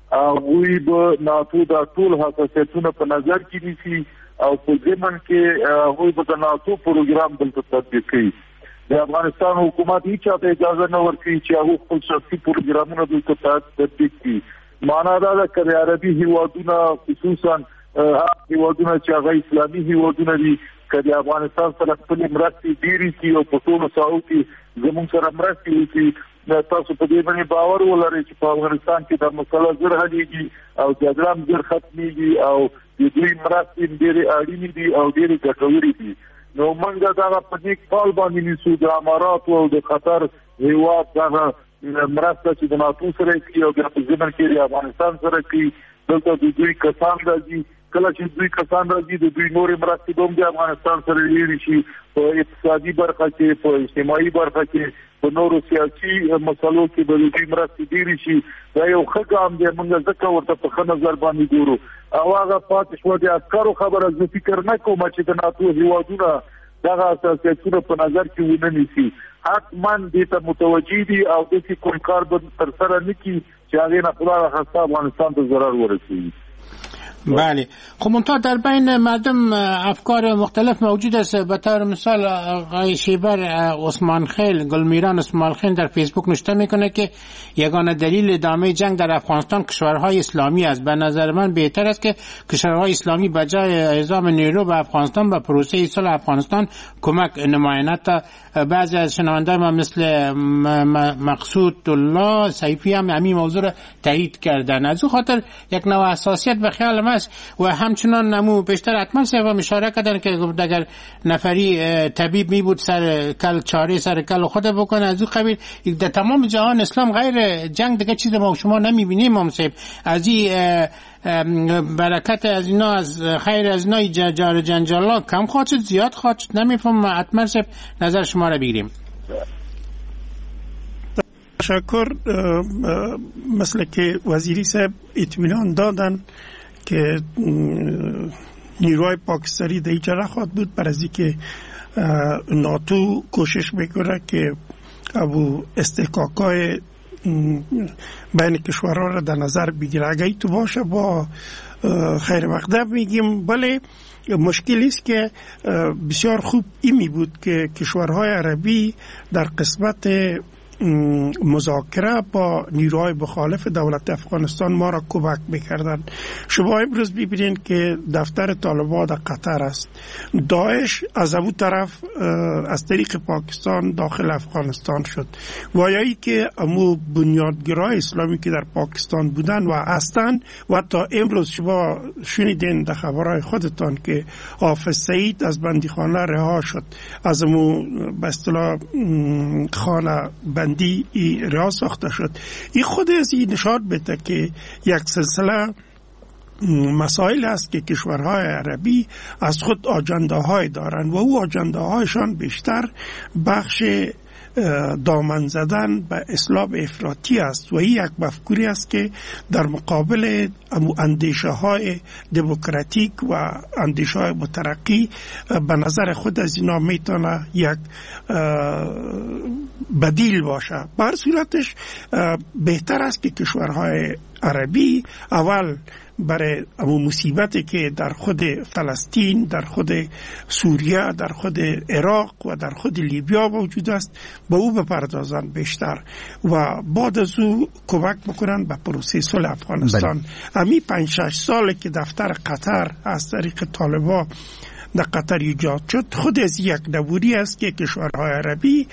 وی به ناتو د ټول حساسیتونو په نظر کې نیسي او په ضمن کې وی به د ناتو پروګرام دلته تطبیق کوي. د افغانستان حکومت هیڅ ته اجازه نه ورکوي چې هغه خپل شخصي پروګرامونه دلته تطبیق کړي. معنا دا ده چې عربي هیوادونه خصوصا هیوادونه چې هغه اسلامي هیوادونه دي کله افغانستان سره خپل مرستې ډېرې کړي او په ټولو ساحو کې زموږ سره مرستې وکړي. تاسو په دې باندې باور ولرئ چې په افغانستان کې د مسله زر حلېږي او جګړه هم زر ختمېږي او د دوی مرستې ډېرې اړینې دي او ډېرې ګټورې دي. نو موږ دا په دې کال باندې نیسو د امارات او د قطر هیواد دغه مرسته چې د ناتو سره کوي او بیا په ځمن کې د افغانستان سره کوي. دلته د دوی کسان راځي، کله چې دوی کسان راځي د دوی نورې مرستې به هم د افغانستان سره لري شي په اقتصادي برخه کې، په اجتماعي برخه کې، په نورو سیاسي مسلو کې به دوی مرستې ډېرې شي. دا یو ښه ګام دی، موږ ځکه ورته په ښه نظر باندې ګورو. او هغه پاتې شوه د عسکرو خبره زه فکر نه کوم چې د ناتو هیوادونه دغه اساسیتونه په نظر کې ونه نیسي. حتما دې ته متوجي دي او دې کوم کار به تر سره نه کړي چې هغه نه خپل افغانستان ته ضرر ورسوي. بله، خب منتها در بین مردم افکار مختلف موجود است. به طور مثال آقای شیبر عثمان خیل، گلمیران عثمان خیل در فیسبوک نوشته میکنه که یگانه دلیل ادامه جنگ در افغانستان کشورهای اسلامی است. به نظر من بهتر است که کشورهای اسلامی بجای اعزام نیرو به افغانستان به پروسه صلح افغانستان کمک نمایند. بعضی از شنوندگان ما مثل مقصود الله سیفی هم همین موضوع را تایید کردن. از او خاطر یک نوع حساسیت به خیال ما است و همچنان نمو بیشتر حتما سبب اشاره کردن که اگر نفری طبیب می بود سر کل چاره سر کل خود بکنه. از او قبیل در تمام جهان اسلام غیر جنگ دیگه چیز ما شما نمیبینیم. ممسیب از این برکت از اینا، از خیر از اینا جار جنجالا کم خواهد شد زیاد خواهد شد. نمیفهم حتما سب نظر شما را بگیریم. تشکر. مثل که وزیری صاحب اطمینان دادن که نیروهای پاکستانی در اینجا نخواهد بود بر از اینکه ناتو کوشش میکنه که ابو استحقاقای بین کشورها را در نظر بگیره. اگه ای تو باشه با خیر مقدم میگیم. بله مشکلی است که بسیار خوب ایمی بود که کشورهای عربی در قسمت مذاکره با نیروهای مخالف دولت افغانستان ما را کمک میکردن. شما امروز ببینید که دفتر طالبان در قطر است. داعش از اون طرف از طریق پاکستان داخل افغانستان شد. وایایی که امو بنیادگرای اسلامی که در پاکستان بودن و هستند و تا امروز شما شنیدین در خبرهای خودتان که حافظ سعید از بندیخانه رها شد، از امو به اصطلاح خانه بندی رها ساخته شد. این خود از این نشان بده که یک سلسله مسائل است که کشورهای عربی از خود آجنده های دارند و او آجنده هایشان بیشتر بخش دامن زدن به اسلام افراطی است و این یک مفکوری است که در مقابل اندیشه های دموکراتیک و اندیشه های مترقی به نظر خود از اینا میتونه یک بدیل باشه. به هر صورتش بهتر است که کشورهای عربی اول برای مصیبتی که در خود فلسطین، در خود سوریه، در خود عراق و در خود لیبیا موجود است به او بپردازند بیشتر و بعد از او کمک بکنند به پروسه صلح افغانستان. امی 5-6 ساله که دفتر قطر از طریق طالبان در قطر ایجاد شد خود از یک نبودی است که کشورهای عربی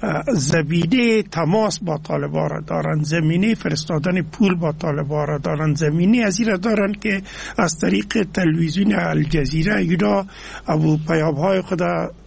زمینه تماس با طالبان را دارند، زمینه فرستادن پول با طالبان را دارند، زمینه از این را دارند که از طریق تلویزیون الجزیره اینا پیام‌های خود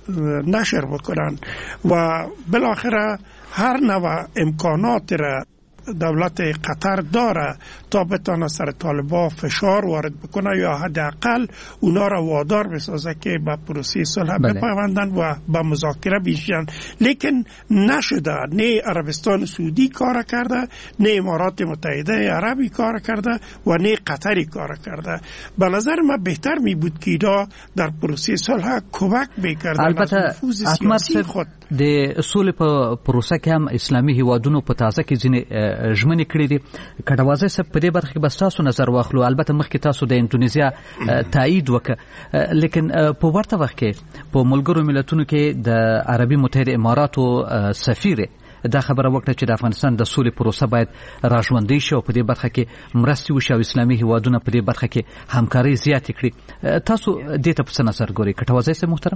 نشر بکنند و بالاخره هر نوع امکانات را دولت قطر داره تا بتانه سر طالبان فشار وارد بکنه یا حداقل اونا را وادار بسازه که به پروسه صلح بپیوندن و به مذاکره بشین. لیکن نشده. نه عربستان سعودی کار کرده، نه امارات متحده عربی کار کرده و نه قطری کار کرده. به نظر من بهتر می بود که اینا در پروسه صلح کمک میکردن. البته سیاسی خود د سولې په پروسه کې هم اسلامي هیوادونو په تازه کې ځینې ژمنې کړې دي. کډوازۍ صاحب په دې برخه کې بس تاسو نظر واخلو. البته مخکې تاسو د اندونیزیا تایید وکړ، لیکن په ورته وخت کې په ملګرو ملتونو کې د عربي متحده اماراتو سفیر دا خبره وکړه چې د افغانستان د سولې پروسه باید راژوندۍ شي او په دې برخه کې مرستې وشي او اسلامي هیوادونه په دې برخه کې همکاري زیاتې کړي. تاسو دې ته په څه نظر ګورئ کټوازۍ صاحب محترم؟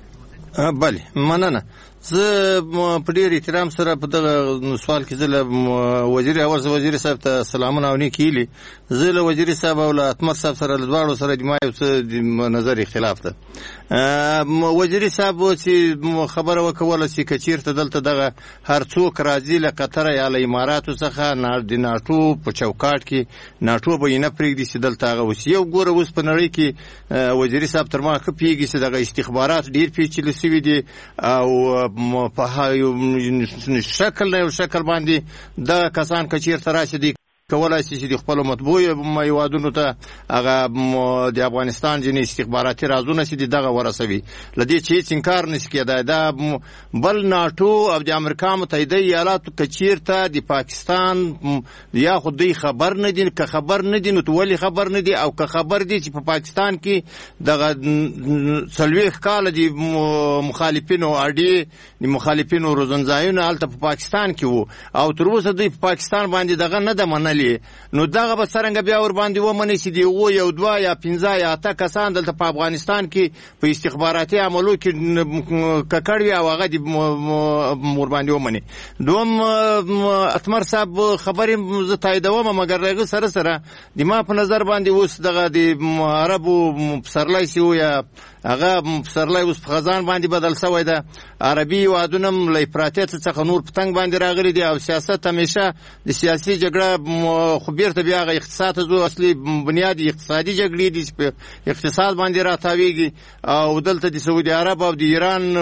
بله مننه. زه په ډېر احترام سره په دغه سوال کې زه له وزیر صاحب ته سلامونه او نیکې هیلې. زه له وزیر صاحب او له اتمر صاحب سره له دواړو سره د ما یو څه نظر اختلاف ده. وزیر صاحب چې خبره وکوله چې که چېرته دلته دغه هر څوک راځي له قطر یا له اماراتو څخه د ناټو په چوکاټ کې ناټو به یې نه پرېږدي چې دلته هغه اوسي. یو ګوره اوس په نړۍ کې وزیر صاحب تر ما ښه پوهېږي چې دغه استخبارات ډېر پیچلي سوي دي او په یو شکل باندې دغه کسان که چېرته راشي دی کولای شي چې د خپلو مطبوعو هیوادونو ته هغه د افغانستان ځینې استخباراتي رازونه چې دغه ورسوي. له دې چې هېڅ انکار نشي کېدای. دا بل ناټو او د امریکا متحده ایالاتو که چېرته د پاکستان یا خو دوی خبر نه دي، که خبر نه دي نو ولې خبر نه دي، او که خبر دي چې په پاکستان کې دغه 40 کاله د مخالفینو اډې د مخالفینو روزنځایونه هلته په پاکستان کې وو او تر اوسه دوی په پاکستان باندې دغه نه ده منلې، نو دغه به څرنګه بیا ور باندې ومني چې د یو 2 یا 15 یا 8 کسان دلته په افغانستان کې په استخباراتي عملو کې ککړ وي او هغه د ور باندې ومني. دوم اتمر صاحب خبرې زه تاییدوم، مګر هغه سره د ما په نظر باندې اوس دغه د عربو پسرلی سي یا هغه پسرلی اوس په خزان باندې بدل شوی ده. عربي هیوادونه له افراطیت څخه نور په تنګ باندې راغلي دي او سیاست همیشه د سیاسي جګړه خو بیرته بیا هغه اقتصاد ته ځو. اصلي بنیاد اقتصادي جګړې دي چې په اقتصاد باندې راتاویږي او دلته د سعودي عرب او د ایران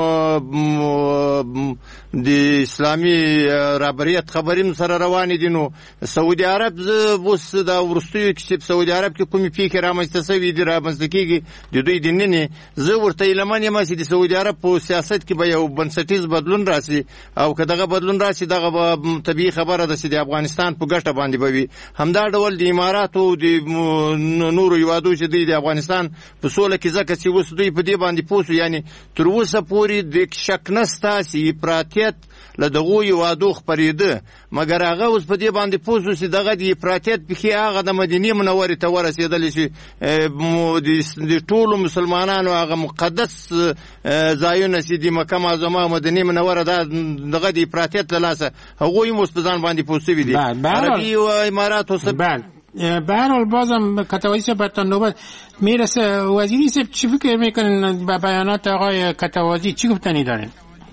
د اسلامي رهبریت خبرې سره روانې دي. نو سعودي عرب اوس د وروستیو کې چې په سعودي عرب کې کومې پیښې رامنځته شوي دي رامنځته کېږي د دوی د نننې، زه ورته هیلهمن یم چې د سعودي عرب په سیاست کې به یو بنسټیز بدلون راسي او که دغه بدلون راسي دغه به طبیعي خبره ده چې د افغانستان په ګټه باندې به وي. همدا ډول د اماراتو د نورو هیوادو چې دوی د افغانستان په سوله کې ځکه چې اوس دوی په دې باندې پوه سو، یعنې تر اوسه پورې د شک نشته چې افراطیت له دغو هیوادو خپرېده، مګر هغه اوس په دې باندې پوه سو چې دغه د افراطیت پښې هغه د مدینې منورې ته ورسېدلې چې د ټولو مسلمانانو هغه مقدس ځایونه چې د مکه معظمه او مدینې منوره دغه د افراطیت له لاسه هغوی هم اوس په ځان باندې پوه سوي دي. عربي و امارات به هر حال بازم کتوازی صاحب تا نوبت میرسه. وزیری صاحب چی فکر میکنن به بیانات آقای کتوازی؟ چی گفتنی دارن؟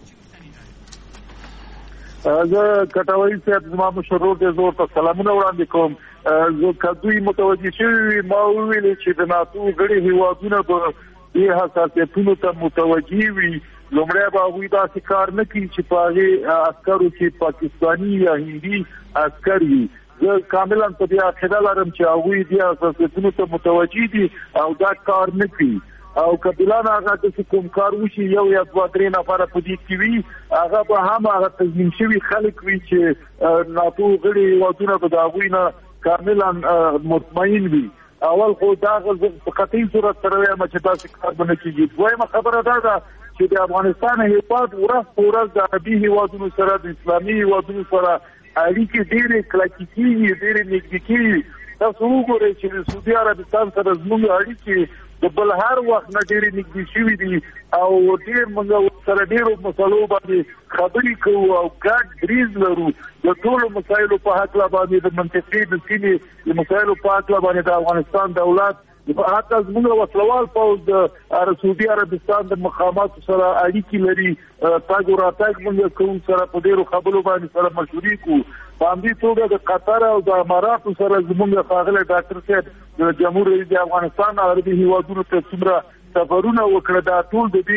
زه کټوایي صاحب زما مشرور ته زور ته سلامونه وړاندې کوم. زه کدوی متوجه شوي ما وویل چې د ناتو غړي هیوادونه به دې حساسیتونو ته متوجه وي لومړی به هغوی داسې کار نه کوي چې په هغې عسکرو کې پاکستاني یا هندي عسکر وي. زه کاملا په دې عقیده لرم چې هغوی دې حساسیتونو ته متوجه دي او دا کار نه کوي. او کبیلان هغه د کوم کار وشي یو یا دوه درې نفره په دې کې وي هغه به هم هغه تنظیم شوي خلک وي چې ناتو غړي هیوادونه به د هغوی نه کاملا مطمئن وي. اول خو دا په قطعي صورت سره وایم چې داسې کار به نه کېږي. دویمه خبره دا ده چې د افغانستان هیواد ورځ په ورځ د عربي هیوادونو سره د اسلامي هیوادونو سره اړیکې ډېرې کلکې کېږي ډېرې نږدې کېږي. تاسو وګورئ چې د سعودي عربستان سره زموږ اړیکې د بل هر وخت نه ډېرې نږدې شوي دي او ډېر موږ سره ډېرو مسلو باندې خبرې کوو او ګډ دریځ لرو. د ټولو مسایلو په هکله باندې د منطقې د سیمې د مسایلو په هکله باندې د افغانستان دولت حتی زموږ وسلوال پوځ د سعودي عربستان د مقاماتو سره اړیکې لري. تاګ او راتګ موږ کوو سره په ډېرو خبرو باندې سره مشورې کوو. په همدې توګه د قطر او د اماراتو سره زموږ ښاغلی ډاکټر صاحب د جمهور رئیس د افغانستان عربي هیوادونو ته څومره سفرونه وکړه دا ټول د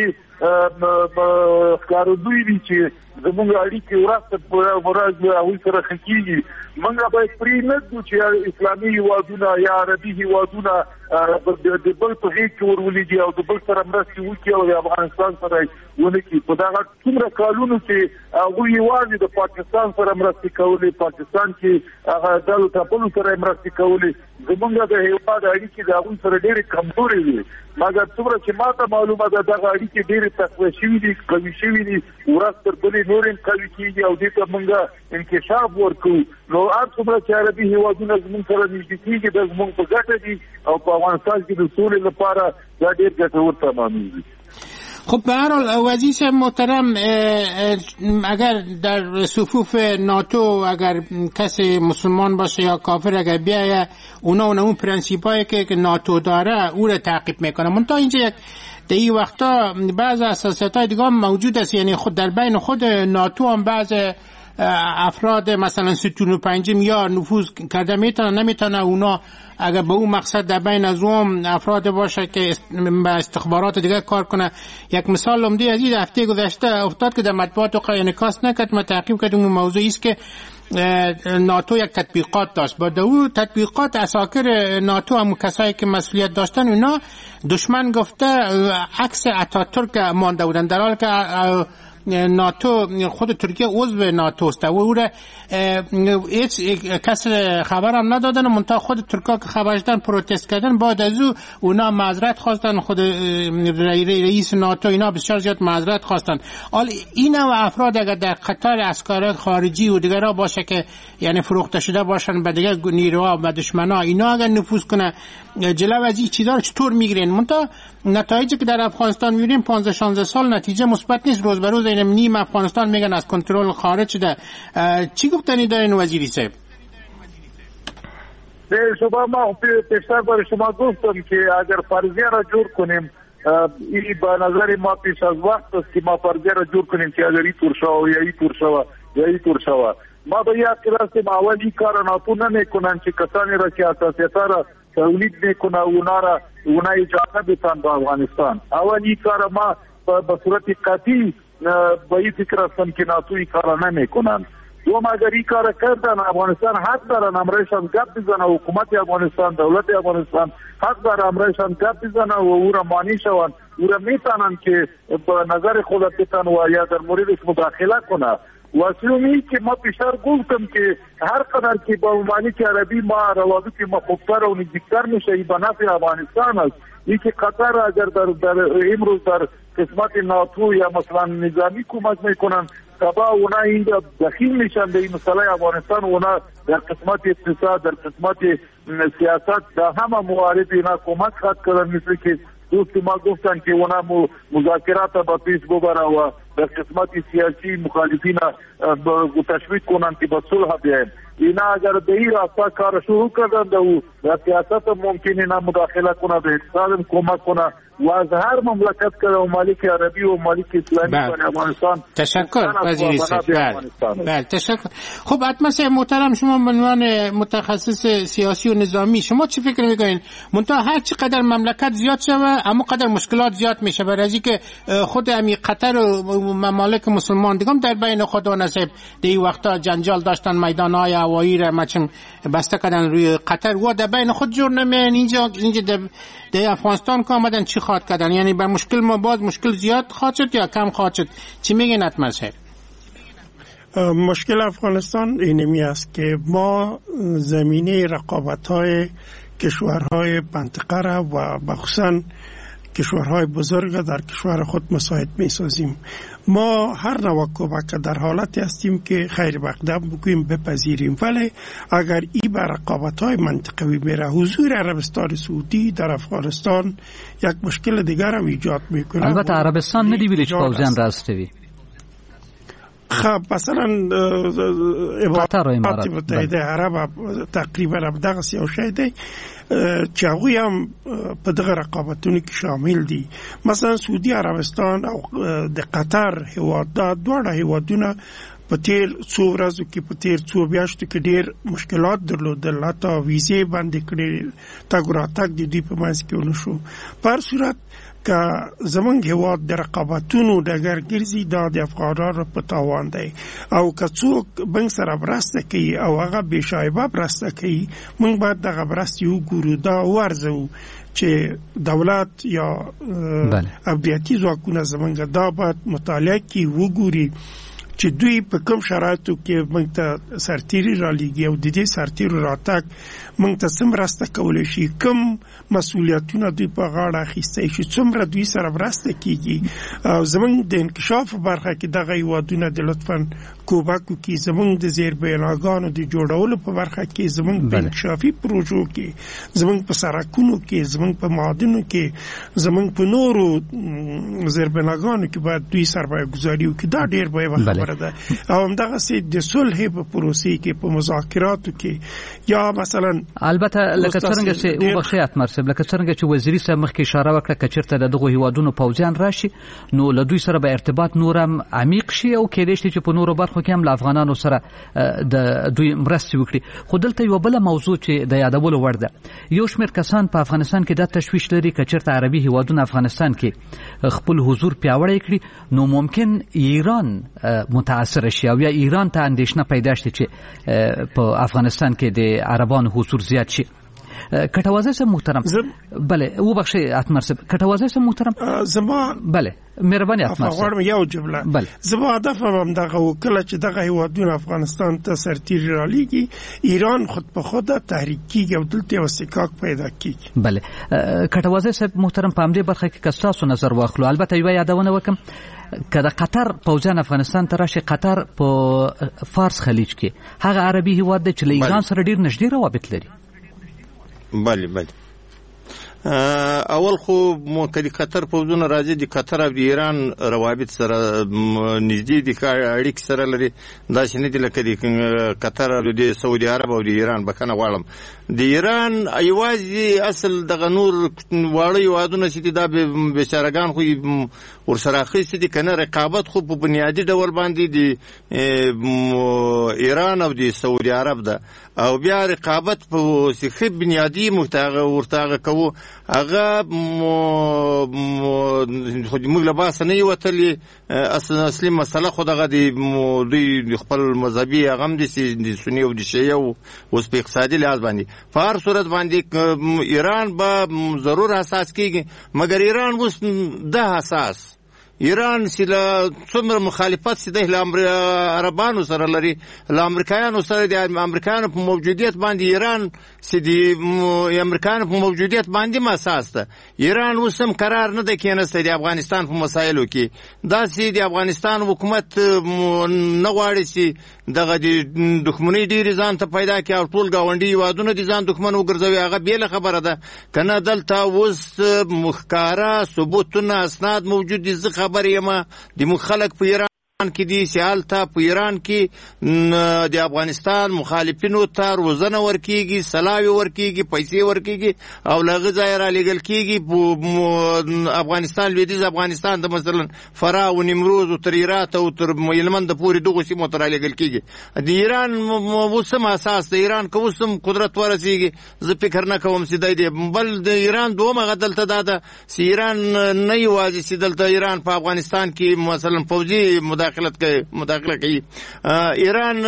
دې ښکارندوی دي چې زموږ اړیکې ورځ په ورځ هغوی سره ښه کېږي. موږ باید پرې نه ږدو چې اسلامي هیوادونه یا عربي هیوادونه د بل په غېږ کې ورولېږي او د بل سره مرستې وکړي او د افغانستان سره ونه کړي. په دغه څومره کالونو چې هغوی یوازې د پاکستان سره مرستې کولې پاکستان کې هغه ډلو ټپلو سره یې مرستې کولې زموږ د هیواد اړیکې د هغوی سره ډېرې کمزورې وي. مګر څومره چې ماته معلومه ده دغه اړیکې ډېرې تقویه شوي دي قوي شوي دي ورځ تر بلې نور هم قوي کېږي او دې ته موږ انکشاف ورکوو. نو هر څومره چې عربي هیوادونه زموږ سره نږدې کېږي دا زموږ په ګټه دي او په افغانستان کې د سولې لپاره دا ډېر ګټور تمامېږي. خب به هر حال وزیر محترم اگر در صفوف ناتو اگر کسی مسلمان باشه یا کافر اگر بیایه اونا اون پرنسیپایی که ناتو داره او را تعقیب میکنه. منتها اینجا یک در این وقتا بعض اساسیت‌های دیگه هم موجود است. یعنی خود در بین خود ناتو هم بعض افراد مثلا ستون و پنجم یا نفوذ کرده میتونه نمیتونه اونا اگر به اون مقصد در بین از اون افراد باشه که به استخبارات دیگه کار کنه. یک مثال عمده از این هفته گذشته افتاد که در مطبوعات انعکاس نکرد. ما تعقیب کردیم اون موضوعی است که ناتو یک تطبیقات داشت. با دو تطبیقات اساکر ناتو هم کسایی که مسئولیت داشتن اونا دشمن گفته عکس اتاتورک مانده بودن در حالی که ناتو خود ترکیه عضو ناتو است و او را هیچ کس خبر هم ندادن. منتها خود ترکا که خبرش دادن پروتست کردن. بعد از او اونا معذرت خواستن. خود رئیس ناتو اینا بسیار زیاد معذرت خواستن. حال این و افراد اگر در قطار عسکرات خارجی و دیگرها باشه که یعنی فروخته شده باشن به دیگر نیروها و دشمنا اینا اگر نفوذ کنه جلو از این چیزا رو چطور میگیرین؟ منتها نتایجی که در افغانستان میبینیم 15-16 سال نتیجه مثبت نیست. روز به روز نیم افغانستان میگن از کنترل خارج شده. چی گفتنی دارین وزیری صاحب؟ شما ما پیشتر برای شما گفتم که اگر فرضیه را جور کنیم این به نظر ما پیش از وقت است که ما فرضیه را جور کنیم که اگر این طور شوه یا این طور شوه یا این طور شوه. ما به یک کلاس اول این کار ناتو نمیکنن که کسانی را که اساسیتا را تولید میکنه اونا اجازه بیتن به افغانستان. اول این کار ما به صورت قطعی با این فکر هستم که ناتو این کار نمیکنن. دوم اگر این کار کردن افغانستان حق دارن امرایشان گپ بزنه. حکومت افغانستان دولت افغانستان حق داره امرایشان گپ بزنه و او را مانی شوند. او را میتونن که به نظر خود بتن و یا در موردش مداخله کنه. و سومی که ما پیشتر گفتم که هر قدر که با ممالک عربی ما روابط ما خوبتر و نزدیکتر میشه به نفع افغانستان است. این که قطر اگر در امروز در قسمت ناتو یا مثلا نظامی کمک میکنن تبا اونا اینجا دخیل میشن به این مسئله افغانستان. اونا در قسمت اقتصاد در قسمت سیاست در همه موارد اینا کمک خواهد کردن. مثل که دوست ما گفتن که اونا مذاکرات با پیش ببره و در قسمت سیاسی مخالفین تشویق کنند که به صلح بیاین. اینا اگر به این راستا کار شروع کردند و سیاست ممکنه نه مداخله کنه، به اقتصاد کمک کنه و از هر مملکت که ممالک عربی و ممالک اسلامی در افغانستان. تشکر وزیر صاحب. بله تشکر. خب اتمس محترم، شما به عنوان متخصص سیاسی و نظامی شما چه فکر میکنین؟ منتها هر چقدر مملکت زیاد شوه اما قدر مشکلات زیاد میشه، برای اینکه خود امی قطر و ممالک مسلمان دیگه در بین خود نصیب دی وقتا جنجال داشتن، میدانهای هوایی را مچم بسته کردن روی قطر و در بین خود جور نمیان. اینجا در افغانستان که آمدن چی خواهد کردن؟ یعنی به مشکل ما باز مشکل زیاد خواهد شد یا کم خواهد شد؟ چی میگین حتما صاحب؟ مشکل افغانستان اینمی است که ما زمینه رقابت‌های کشورهای منطقه را و بخصوصاً کشورهای بزرگ در کشور خود مساعد می‌سازیم. ما هر نوع کمک در حالتی هستیم که خیر مقدم بکنیم بپذیریم، ولی اگر این به رقابت‌های منطقوی میره، حضور عربستان سعودی در افغانستان یک مشکل دیگر هم ایجاد میکنه. البته عربستان ندی ویلش پوزیان راستوی. خب مثلا امارات متحده عرب تقریبا دغه یو شی دی چې هغوی هم په دغه رقابتونو کې شامل دي. مثلا سعودي عربستان او د قطر هیواد دا دواړه هیوادونه په تیر څو ورځو کې په تیر څو میاشتو کې ډېر مشکلات درلودل، حتی ویزې بندې کړې، تګ راتګ د دوی په منځ کې ونه شو. په هر صورت که زمونږ هیواد د رقابتونو ډګر ګرځي دا د افغانانو په تاوان دی، او که څوک موږ سره مرسته کوي او هغه بې شایبه مرسته کوي، موږ باید دغه مرستې وګورو، دا وارزوو چې دولت یا امنیتي ځواکونه زمونږ دا باید مطالعه کړي، وګوري چې دوی په کوم شرایطو کې موږ ته سرتیري را لیږي او د دې سرتیرو راتګ موږ ته څه مرسته کولی شي، کوم مسؤلیتونه دوی په غاړه اخیستی شي، څومره دوی سره مرسته کیږي. او زموږ د انکشاف برخه کې دغه هیوادونه د لطفا کوبک وکړي، زموږ د زیربناګانو د جوړولو په برخه کې، زموږ په انکشافي پروژو کې، زموږ په سړکونو کې، زموږ په معادنو کې، زموږ په نورو زیربناګانو کې باید دوی سرمایه گذاري وکړي. دا ډېر مهمه خبره ده. او همدغسې د صلح په پروسې کې، په مذاکراتو کې، یا مثلا البته لکه څنګه چې وبخښئ اتمرسب، لکه څنګه چې وزیري صاحب مخکې اشاره وکړه که چېرته د دغو هیوادونو پوځیان راشي نو له دوی سره به ارتباط نور هم عمیق شي او کېدای شي چې په نورو برخو کې هم له افغانانو سره د دوی مرستې وکړي. خو دلته یوه بله موضوع چې د یادولو وړ ده، یو شمېر کسان په افغانستان کې دا تشویش لري که چېرته عربي هیوادونه افغانستان کې خپل حضور پیاوړی کړي نو ممکن ایران متاثر شي او یا ایران ته اندېښنه پیدا شي چې په افغانستان کې د عربانو حضور زیات شي. کټوازی صاحب محترم، بله وبخښئ اتمر صاحب، کټوازی صاحب محترم، زما بله مهرباني اتمر صاحب، غواړم یو جمله. بله زما هدف هم دغه وکړه چې دغه هیوادونه افغانستان ته سرتیري رالیږي، ایران خود په خود تحریک کیږي او دلته یو استحقاق پیدا کیږي. بله کټوازی صاحب محترم، په همدې برخه کې که ستاسو نظر واخلو، البته یوه یادونه وکړم که د قطر پوځیان افغانستان ته راشي، قطر په فارس خلیج کې هغه عربي هیواد دی چې له ایران سره ډېر نږدې روابط لري. بله اول خو کله قطر پوځونه راځي د قطر او د ایران روابط سره نږدې دي، اړیکې سره لري. دا چې نه دي لکه د قطر او د سعودي عرب او د ایران. بخښنه غواړم، د ایران یوازې اصل دغه نور واړه هیوادونه چې دي دا بېچارهګان خو ورسره اخیستي دي که نه، رقابت خو په بنیادي ډول باندې د ایران او د سعودي عرب ده، او بیا رقابت په سیخي بنیادي ورته کوو. هغه خو موږ له باسه نه یو وتلې، اصلي مسله خو دغه دوی خپل مذهبي هغه هم دي د سني او د شیعه اوس په اقتصادي لحاظ باندې په هر صورت باندې ایران به ضرور حساس کیږي، مګر ایران اوس ده حساس. ایران چې له څومره مخالفت چې د عربانو سره لري، له امریکایانو سره د امریکایانو په موجودیت باندې ایران چې د امریکایانو په موجودیت باندې اساس ده. ایران اوس هم قرار نه ده کېنستی د افغانستان په مسایلو کې. داسې د افغانستان حکومت نه غواړي چې دغه د دښمنۍ ډېرې ځان ته پیدا کړي او ټول ګاونډي هیوادونه د ځان دښمن وګرځوي. هغه بېله خبره ده که نه. دلته اوس ښکاره ثبوتونه اسناد موجود دي. زه خبر یم د مو خلک په ایران کې دي سیال ته په ایران کې د افغانستان مخالفینو ته روزنه ورکیږي سلاوي ورکیږي پیسې ورکیږي او لغه ځای را لګل کیږي افغانستان لویدیځ افغانستان د مثلا فرا او نیمروز او تریرات او تر یلمند پورې دغه سیمو ته را لګل کیږي د ایران موسم اساس د ایران کوم قدرت ورسیږي زه فکر نه کوم چې د بل د ایران دومره غدلته ده چې ایران نه یوازې چې دلته ایران په افغانستان کې مثلا فوجي مداخله کوي ایران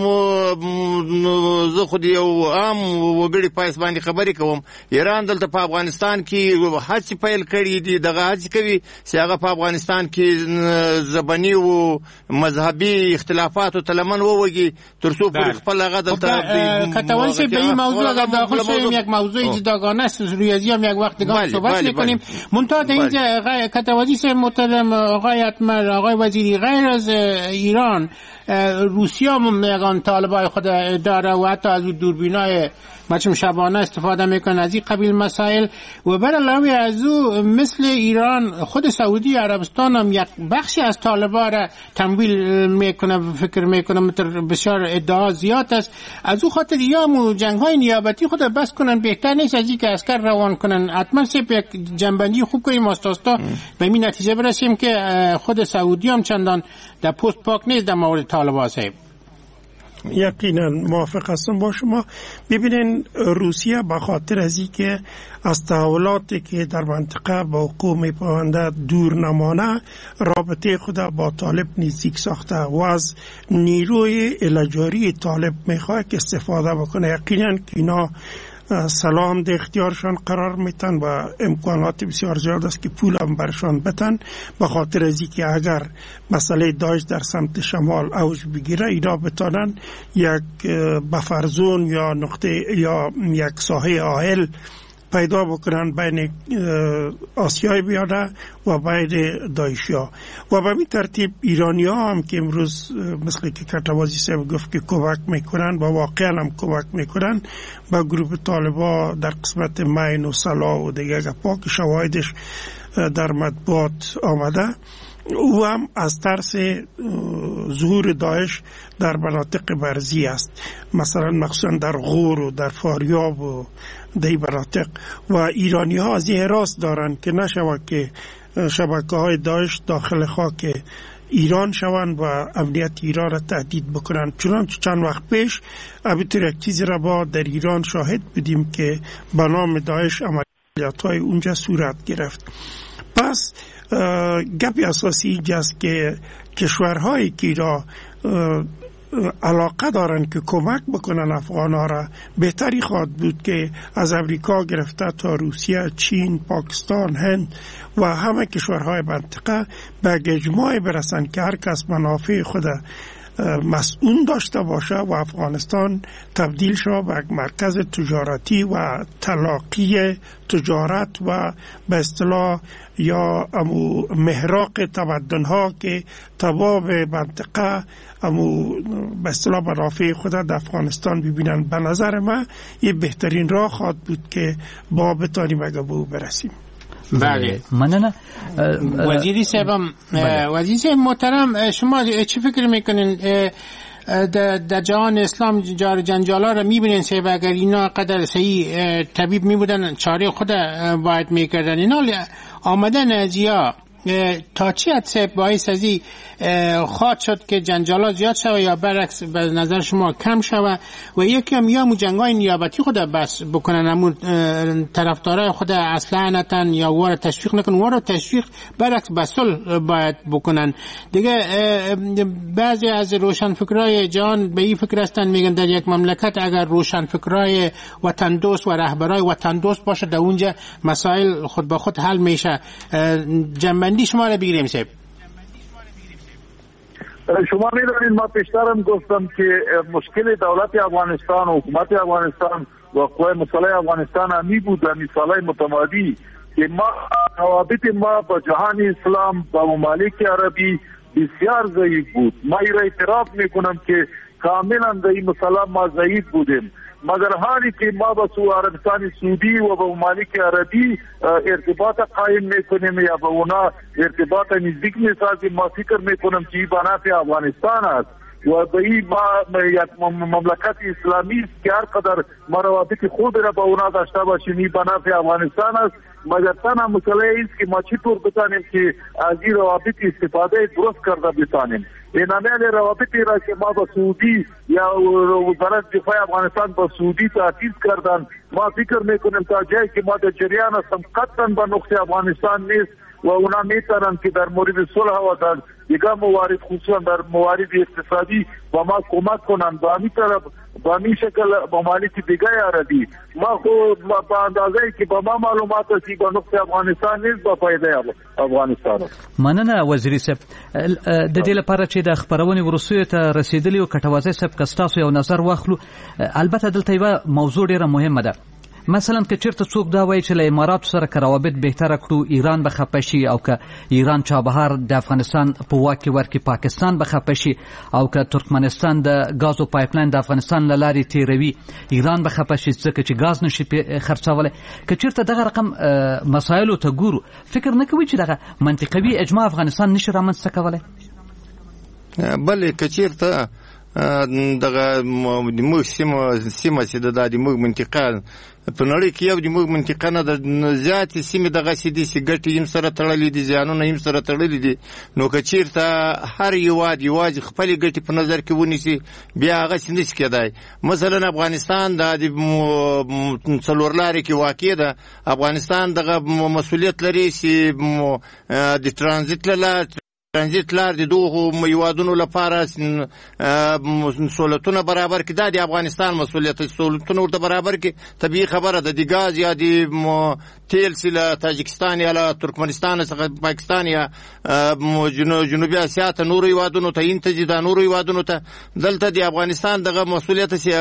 زه خو یو عام وګړي پایس باندې خبرې کوم ایران دلته په افغانستان کې هڅې پیل کړي دي دغه هڅې کوي چې هغه په افغانستان کې زبانی او مذهبي اختلافات ته لمن ووږي تر څو پر خپل هغه دلته کتوان سه به این موضوع اگر داخل شویم یک موضوع جداگانه است رویزی هم یک وقت دیگه صحبت می‌کنیم منتها در اینجا کتوازی سه محترم آقای اتمر آقای وزیری غیر از ایران روسیه هم یگان طالبای خود داره و حتی از دوربینای مچم شبانه استفاده میکنه از این قبیل مسائل و بر علاوه از او مثل ایران خود سعودی عربستان هم یک بخشی از طالبا را تمویل میکنه فکر میکنه بسیار ادعا زیاد است از او خاطر یا جنگ های نیابتی خود بس کنن بهتر نیست از اینکه عسکر روان کنن حتما سپ یک جنبندی خوب کنیم استاستا به این نتیجه برسیم که خود سعودی هم چندان در پست پاک نیست در مورد طالبا صاحب. یقینا موافق هستم با شما. ببینین روسیه به خاطر از اینکه از تحولاتی که در منطقه با حقوق میپاونده دور نمانه رابطه خود با طالب نزدیک ساخته و از نیروی الجاری طالب میخواه که استفاده بکنه. یقینا که اینا سلام در اختیارشان قرار میتن و امکانات بسیار زیاد است که پول هم برشان بتن به خاطر از اینکه اگر مسئله داعش در سمت شمال اوج بگیره اینا بتانن یک بفرزون یا نقطه یا یک ساحه حائل پیدا بکنن بین آسیای بیانه و بین داعشیا و به این ترتیب ایرانی ها هم که امروز مثل که کتوازی صاحب گفت که کمک میکنن و واقعا هم کمک میکنن با گروه طالبا در قسمت مین و سلا و دیگه گپا که شواهدش در مطبوعات آمده او هم از ترس ظهور داعش در مناطق برزی است مثلا مخصوصا در غور و در فاریاب و دی مناطق و ایرانی ها از این حراس دارن که نشود که شبکه های داعش داخل خاک ایران شوند و امنیت ایران را تهدید بکنن. چنانچه چند وقت پیش ابیتر یک چیزی را با در ایران شاهد بودیم که به نام داعش عملیات های اونجا صورت گرفت. پس گپی اساسی اینجاست که کشورهایی که را علاقه دارن که کمک بکنن افغانها را بهتری خواهد بود که از امریکا گرفته تا روسیه، چین، پاکستان، هند و همه کشورهای منطقه به اجماع برسن که هر کس منافع خود مسئول داشته باشه و افغانستان تبدیل شد به یک مرکز تجارتی و تلاقی تجارت و به اصطلاح یا محراق تمدن ها که تباب منطقه به اصطلاح منافع خود در افغانستان ببینن. به نظر من این بهترین راه خواهد بود که با بتانیم اگه به او برسیم. بله مننه. وزیری صاحبم وزیر صاحب محترم شما چی فکر میکنین در جهان اسلام جنجالا را میبینین صاحب اگر اینا قدر صحیح طبیب میبودن چاره خود باید میکردن اینا آمدن ازیا تا چی حد صاحب باعث ازی خواهد شد که جنجالا زیاد شود یا برعکس به نظر شما کم شود و یکی هم یا جنگای نیابتی خود بس بکنن همون طرفدارای خود اصلا نتن یا وارو تشویق نکن وارو تشویق برعکس بسل باید بکنن دیگه. بعضی از روشنفکرای جهان به این فکر هستن میگن در یک مملکت اگر روشنفکرای وطن دوست و رهبرای وطن دوست باشه در اونجا مسائل خود به خود حل میشه. جنبندی شما را بگیریم صاحب. شما می‌دانید ما پیشترم گفتم که مشکل دولت افغانستان و حکومت افغانستان و قوای مسلح افغانستان همی بود در سالهای متمادی که ما روابط ما با جهان اسلام با ممالک عربی بسیار ضعیف بود. ما این را اعتراف میکنم که کاملا در این مسئله ما ضعیف بودیم. مگر حالی که ما با عربستان سعودی و با ممالک عربی ارتباط قائم میکنیم یا با اونا ارتباط نزدیک میسازیم، ما فکر میکنم که به نفع افغانستان است و به این یک مملکت اسلامی است که هر قدر ما روابط خود را با اونا داشته باشیم این به نفع افغانستان است. مگر تنها مسئله است که ما چطور بتانیم که از این روابط استفاده درست کرده بتانیم. اینامیل روابطی را که ما با سعودی یا وزارت دفاع افغانستان با سعودی تأسیس کردن، ما فکر میکنیم تا جایی که ما در جریان هستم قطعا به نقطه افغانستان نیست و اونا میتونن که در مورد صلح و در دیگر موارد خصوصا در موارد اقتصادی با ما کمک کنن. با همین طرف با همین شکل ممالک دیگر عربی ما خود با اندازه‌ای که با ما معلومات هستی با نقطه افغانستان نیست با فایده افغانستان. مننه وزیری صاحب. د دې لپاره چې د خبرونې وروستیو ته رسیدلی او کټوازی صاحب که ستاسو یو نظر واخلو، البته دلته یوه موضوع ډیره مهمه ده. مثلا که چیرته څوک دا وایي چې له اماراتو سره که روابط بهتره کړو ایران به خفه شي، او که ایران چابهار د افغانستان په واک کې ورکړي پاکستان به خفه شي، او که ترکمنستان د ګازو پایپلاین د افغانستان له لارې تیروي ایران به خفه شي ځکه چې ګاز نشي خرڅولی. که چیرته دغه رقم مسایلو ته ګورو، فکر نه کوي چې دغه منطقوي اجماع افغانستان نشي رامنځته کولی؟ بلې که چیرته دغه موږ سیمه چې د موږ منطقه په نړۍ کې یو د موږ منطقه نه د زیاتې سیمې دغسې دي چې ګټې هم سره تړلي دي، زیانونه هم سره تړلي دي. نو که چیرته هر هېواد یوازې خپلې ګټې په نظر کې ونیسي بیا هغسې نشي کېدای. مثلا افغانستان د څلور لارې کې واقع ده. افغانستان دغه مسؤلیت لري چې د ترانزیت لار د دغو هیوادونو لپاره سهولتونه برابر کړي. دا د افغانستان مسؤلیت، سهولتونه ورته برابر کړي. طبیعي خبره ده د ګاز یا د تیل چې له تاجکستان یا له ترکمنستان څخه پاکستان یا جنوبي اسیا ته نورو هیوادونو ته هند ته ځي، دا نورو هیوادونو ته دلته د افغانستان دغه مسؤلیت چې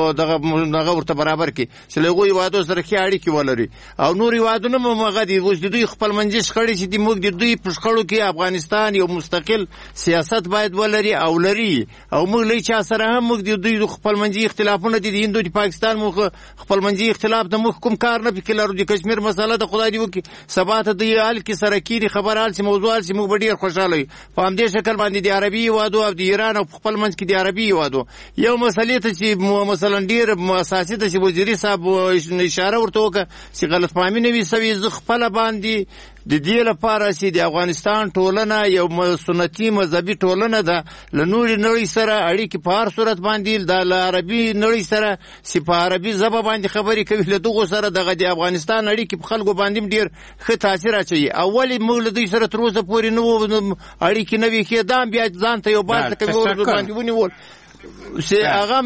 دغه ورته برابر کړي چې له هغو هیوادو سره ښې اړیکې ولري. او نور هیوادونه هم هغه دي اوس د دوی خپلمنځي شخړې چې دي، موږ د دوی په شخړو کې افغانستان یو مستقل سیاست باید ولري او لري. او موږ له چا سره هم موږ د دوی خپلمنځي اختلافونه دي، د هند او د پاکستان موږ خپلمنځي اختلاف د موږ کوم کار نه پکې لرو. د کشمیر مسله د خدای دی وکړي سبا ته د حل کې سره کېږي خبر حل چې موضوع حل چې موږ به ډېر خوشحاله یو. په همدې شکل باندې د عربي هېوادو او د ایران او په خپل منځ کې د عربي هېوادو یو مسلې ته چې مثلا ډېر اساسي ده چې وزیري صاحب اشاره ورته وکړه چې غلطفهمي نه وي سوي. زه خپله باندې د دې لپاره چې د افغانستان ټولنه یو سنتي مذهبي ټولنه ده، له نورې نړۍ سره اړیکې په هر صورت باندې د عربي نړۍ سره چې په عربي ژبه باندې خبرې کوي، له دغو سره دغه د افغانستان اړیکې په خلکو باندې ډېر ښه تاثیر اچوي. اولې موږ له دوی سره تر اوسه پورې نه وو اړیکې نه وې ښې، بیا ځان ته یو باز کوي باندې ونیول چې هغه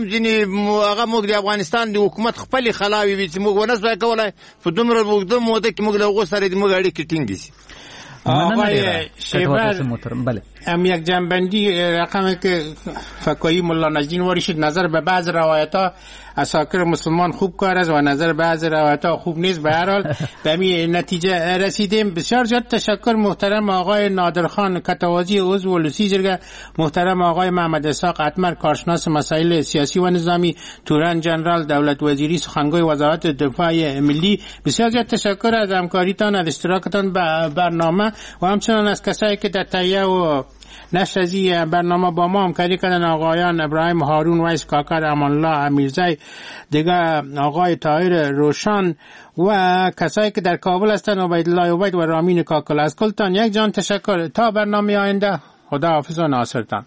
موږ د افغانستان د حکومت خپلې خلاوې وي چې موږ ونه سوای کولی په دومره اوږده موده کې موږ له هغو سره د موږ اړیکې ټینګې شي. آقای شیبر هم یک جنبندی رقمی که فکایی ملا نجدین وارشید نظر به بعض روایت ها اساکر مسلمان خوب کار است و نظر به بعض روایت ها خوب نیست. به هر حال به همین نتیجه رسیدیم. بسیار زیاد تشکر محترم آقای نادرخان کتوازی عضو ولسی جرگه، محترم آقای محمد اسحاق اتمر کارشناس مسائل سیاسی و نظامی، تورن جنرال دولت وزیری سخنگوی وزارت دفاع ملی. بسیار زیاد تشکر از همکاریتان، از اشتراکتان به برنامه و همچنان از کسایی که در تهیه و نشر از این برنامه با ما همکاری کردن، آقایان ابراهیم هارون ویس کاکر، امان الله امیرزی، دیگه آقای طاهر روشن و کسایی که در کابل هستند، عبیدالله عبید و رامین کاکل. از کلتان یک جان تشکر. تا برنامه آینده، خدا حافظ و ناصرتان.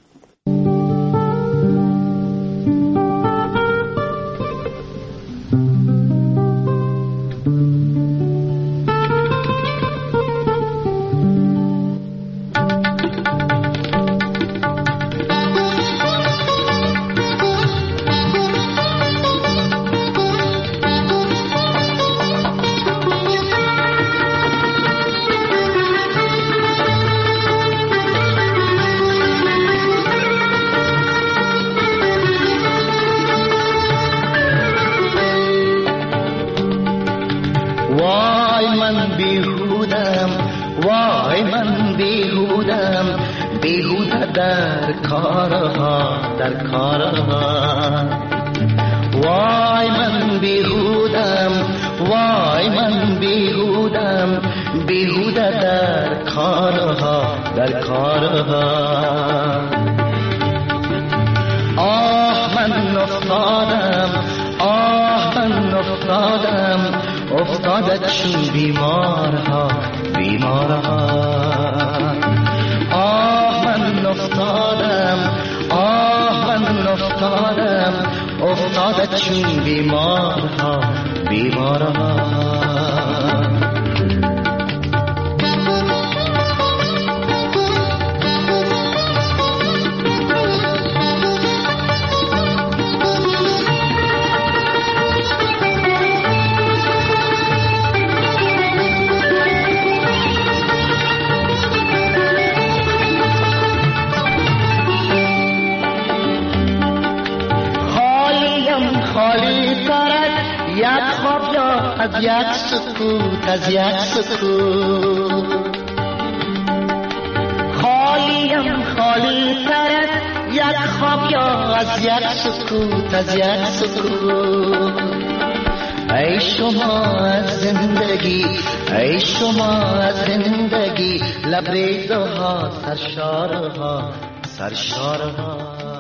در کارها. وای من بیهودم، وای من بیهودم، بیهوده در کارها، در کارها. آه من افتادم، آه من افتادم، افتاده چون بیمارها، بیمارها. آه من افتادم، آه من افتادم، افتاده چون بیمارها، بیمارها. از یک سکوت، از یک سکوت خالیم، خالی تر یک خواب یا از یک سکوت، از یک سکوت. ای شما از زندگی، ای شما از زندگی، لبریزها، سرشارها، سرشارها.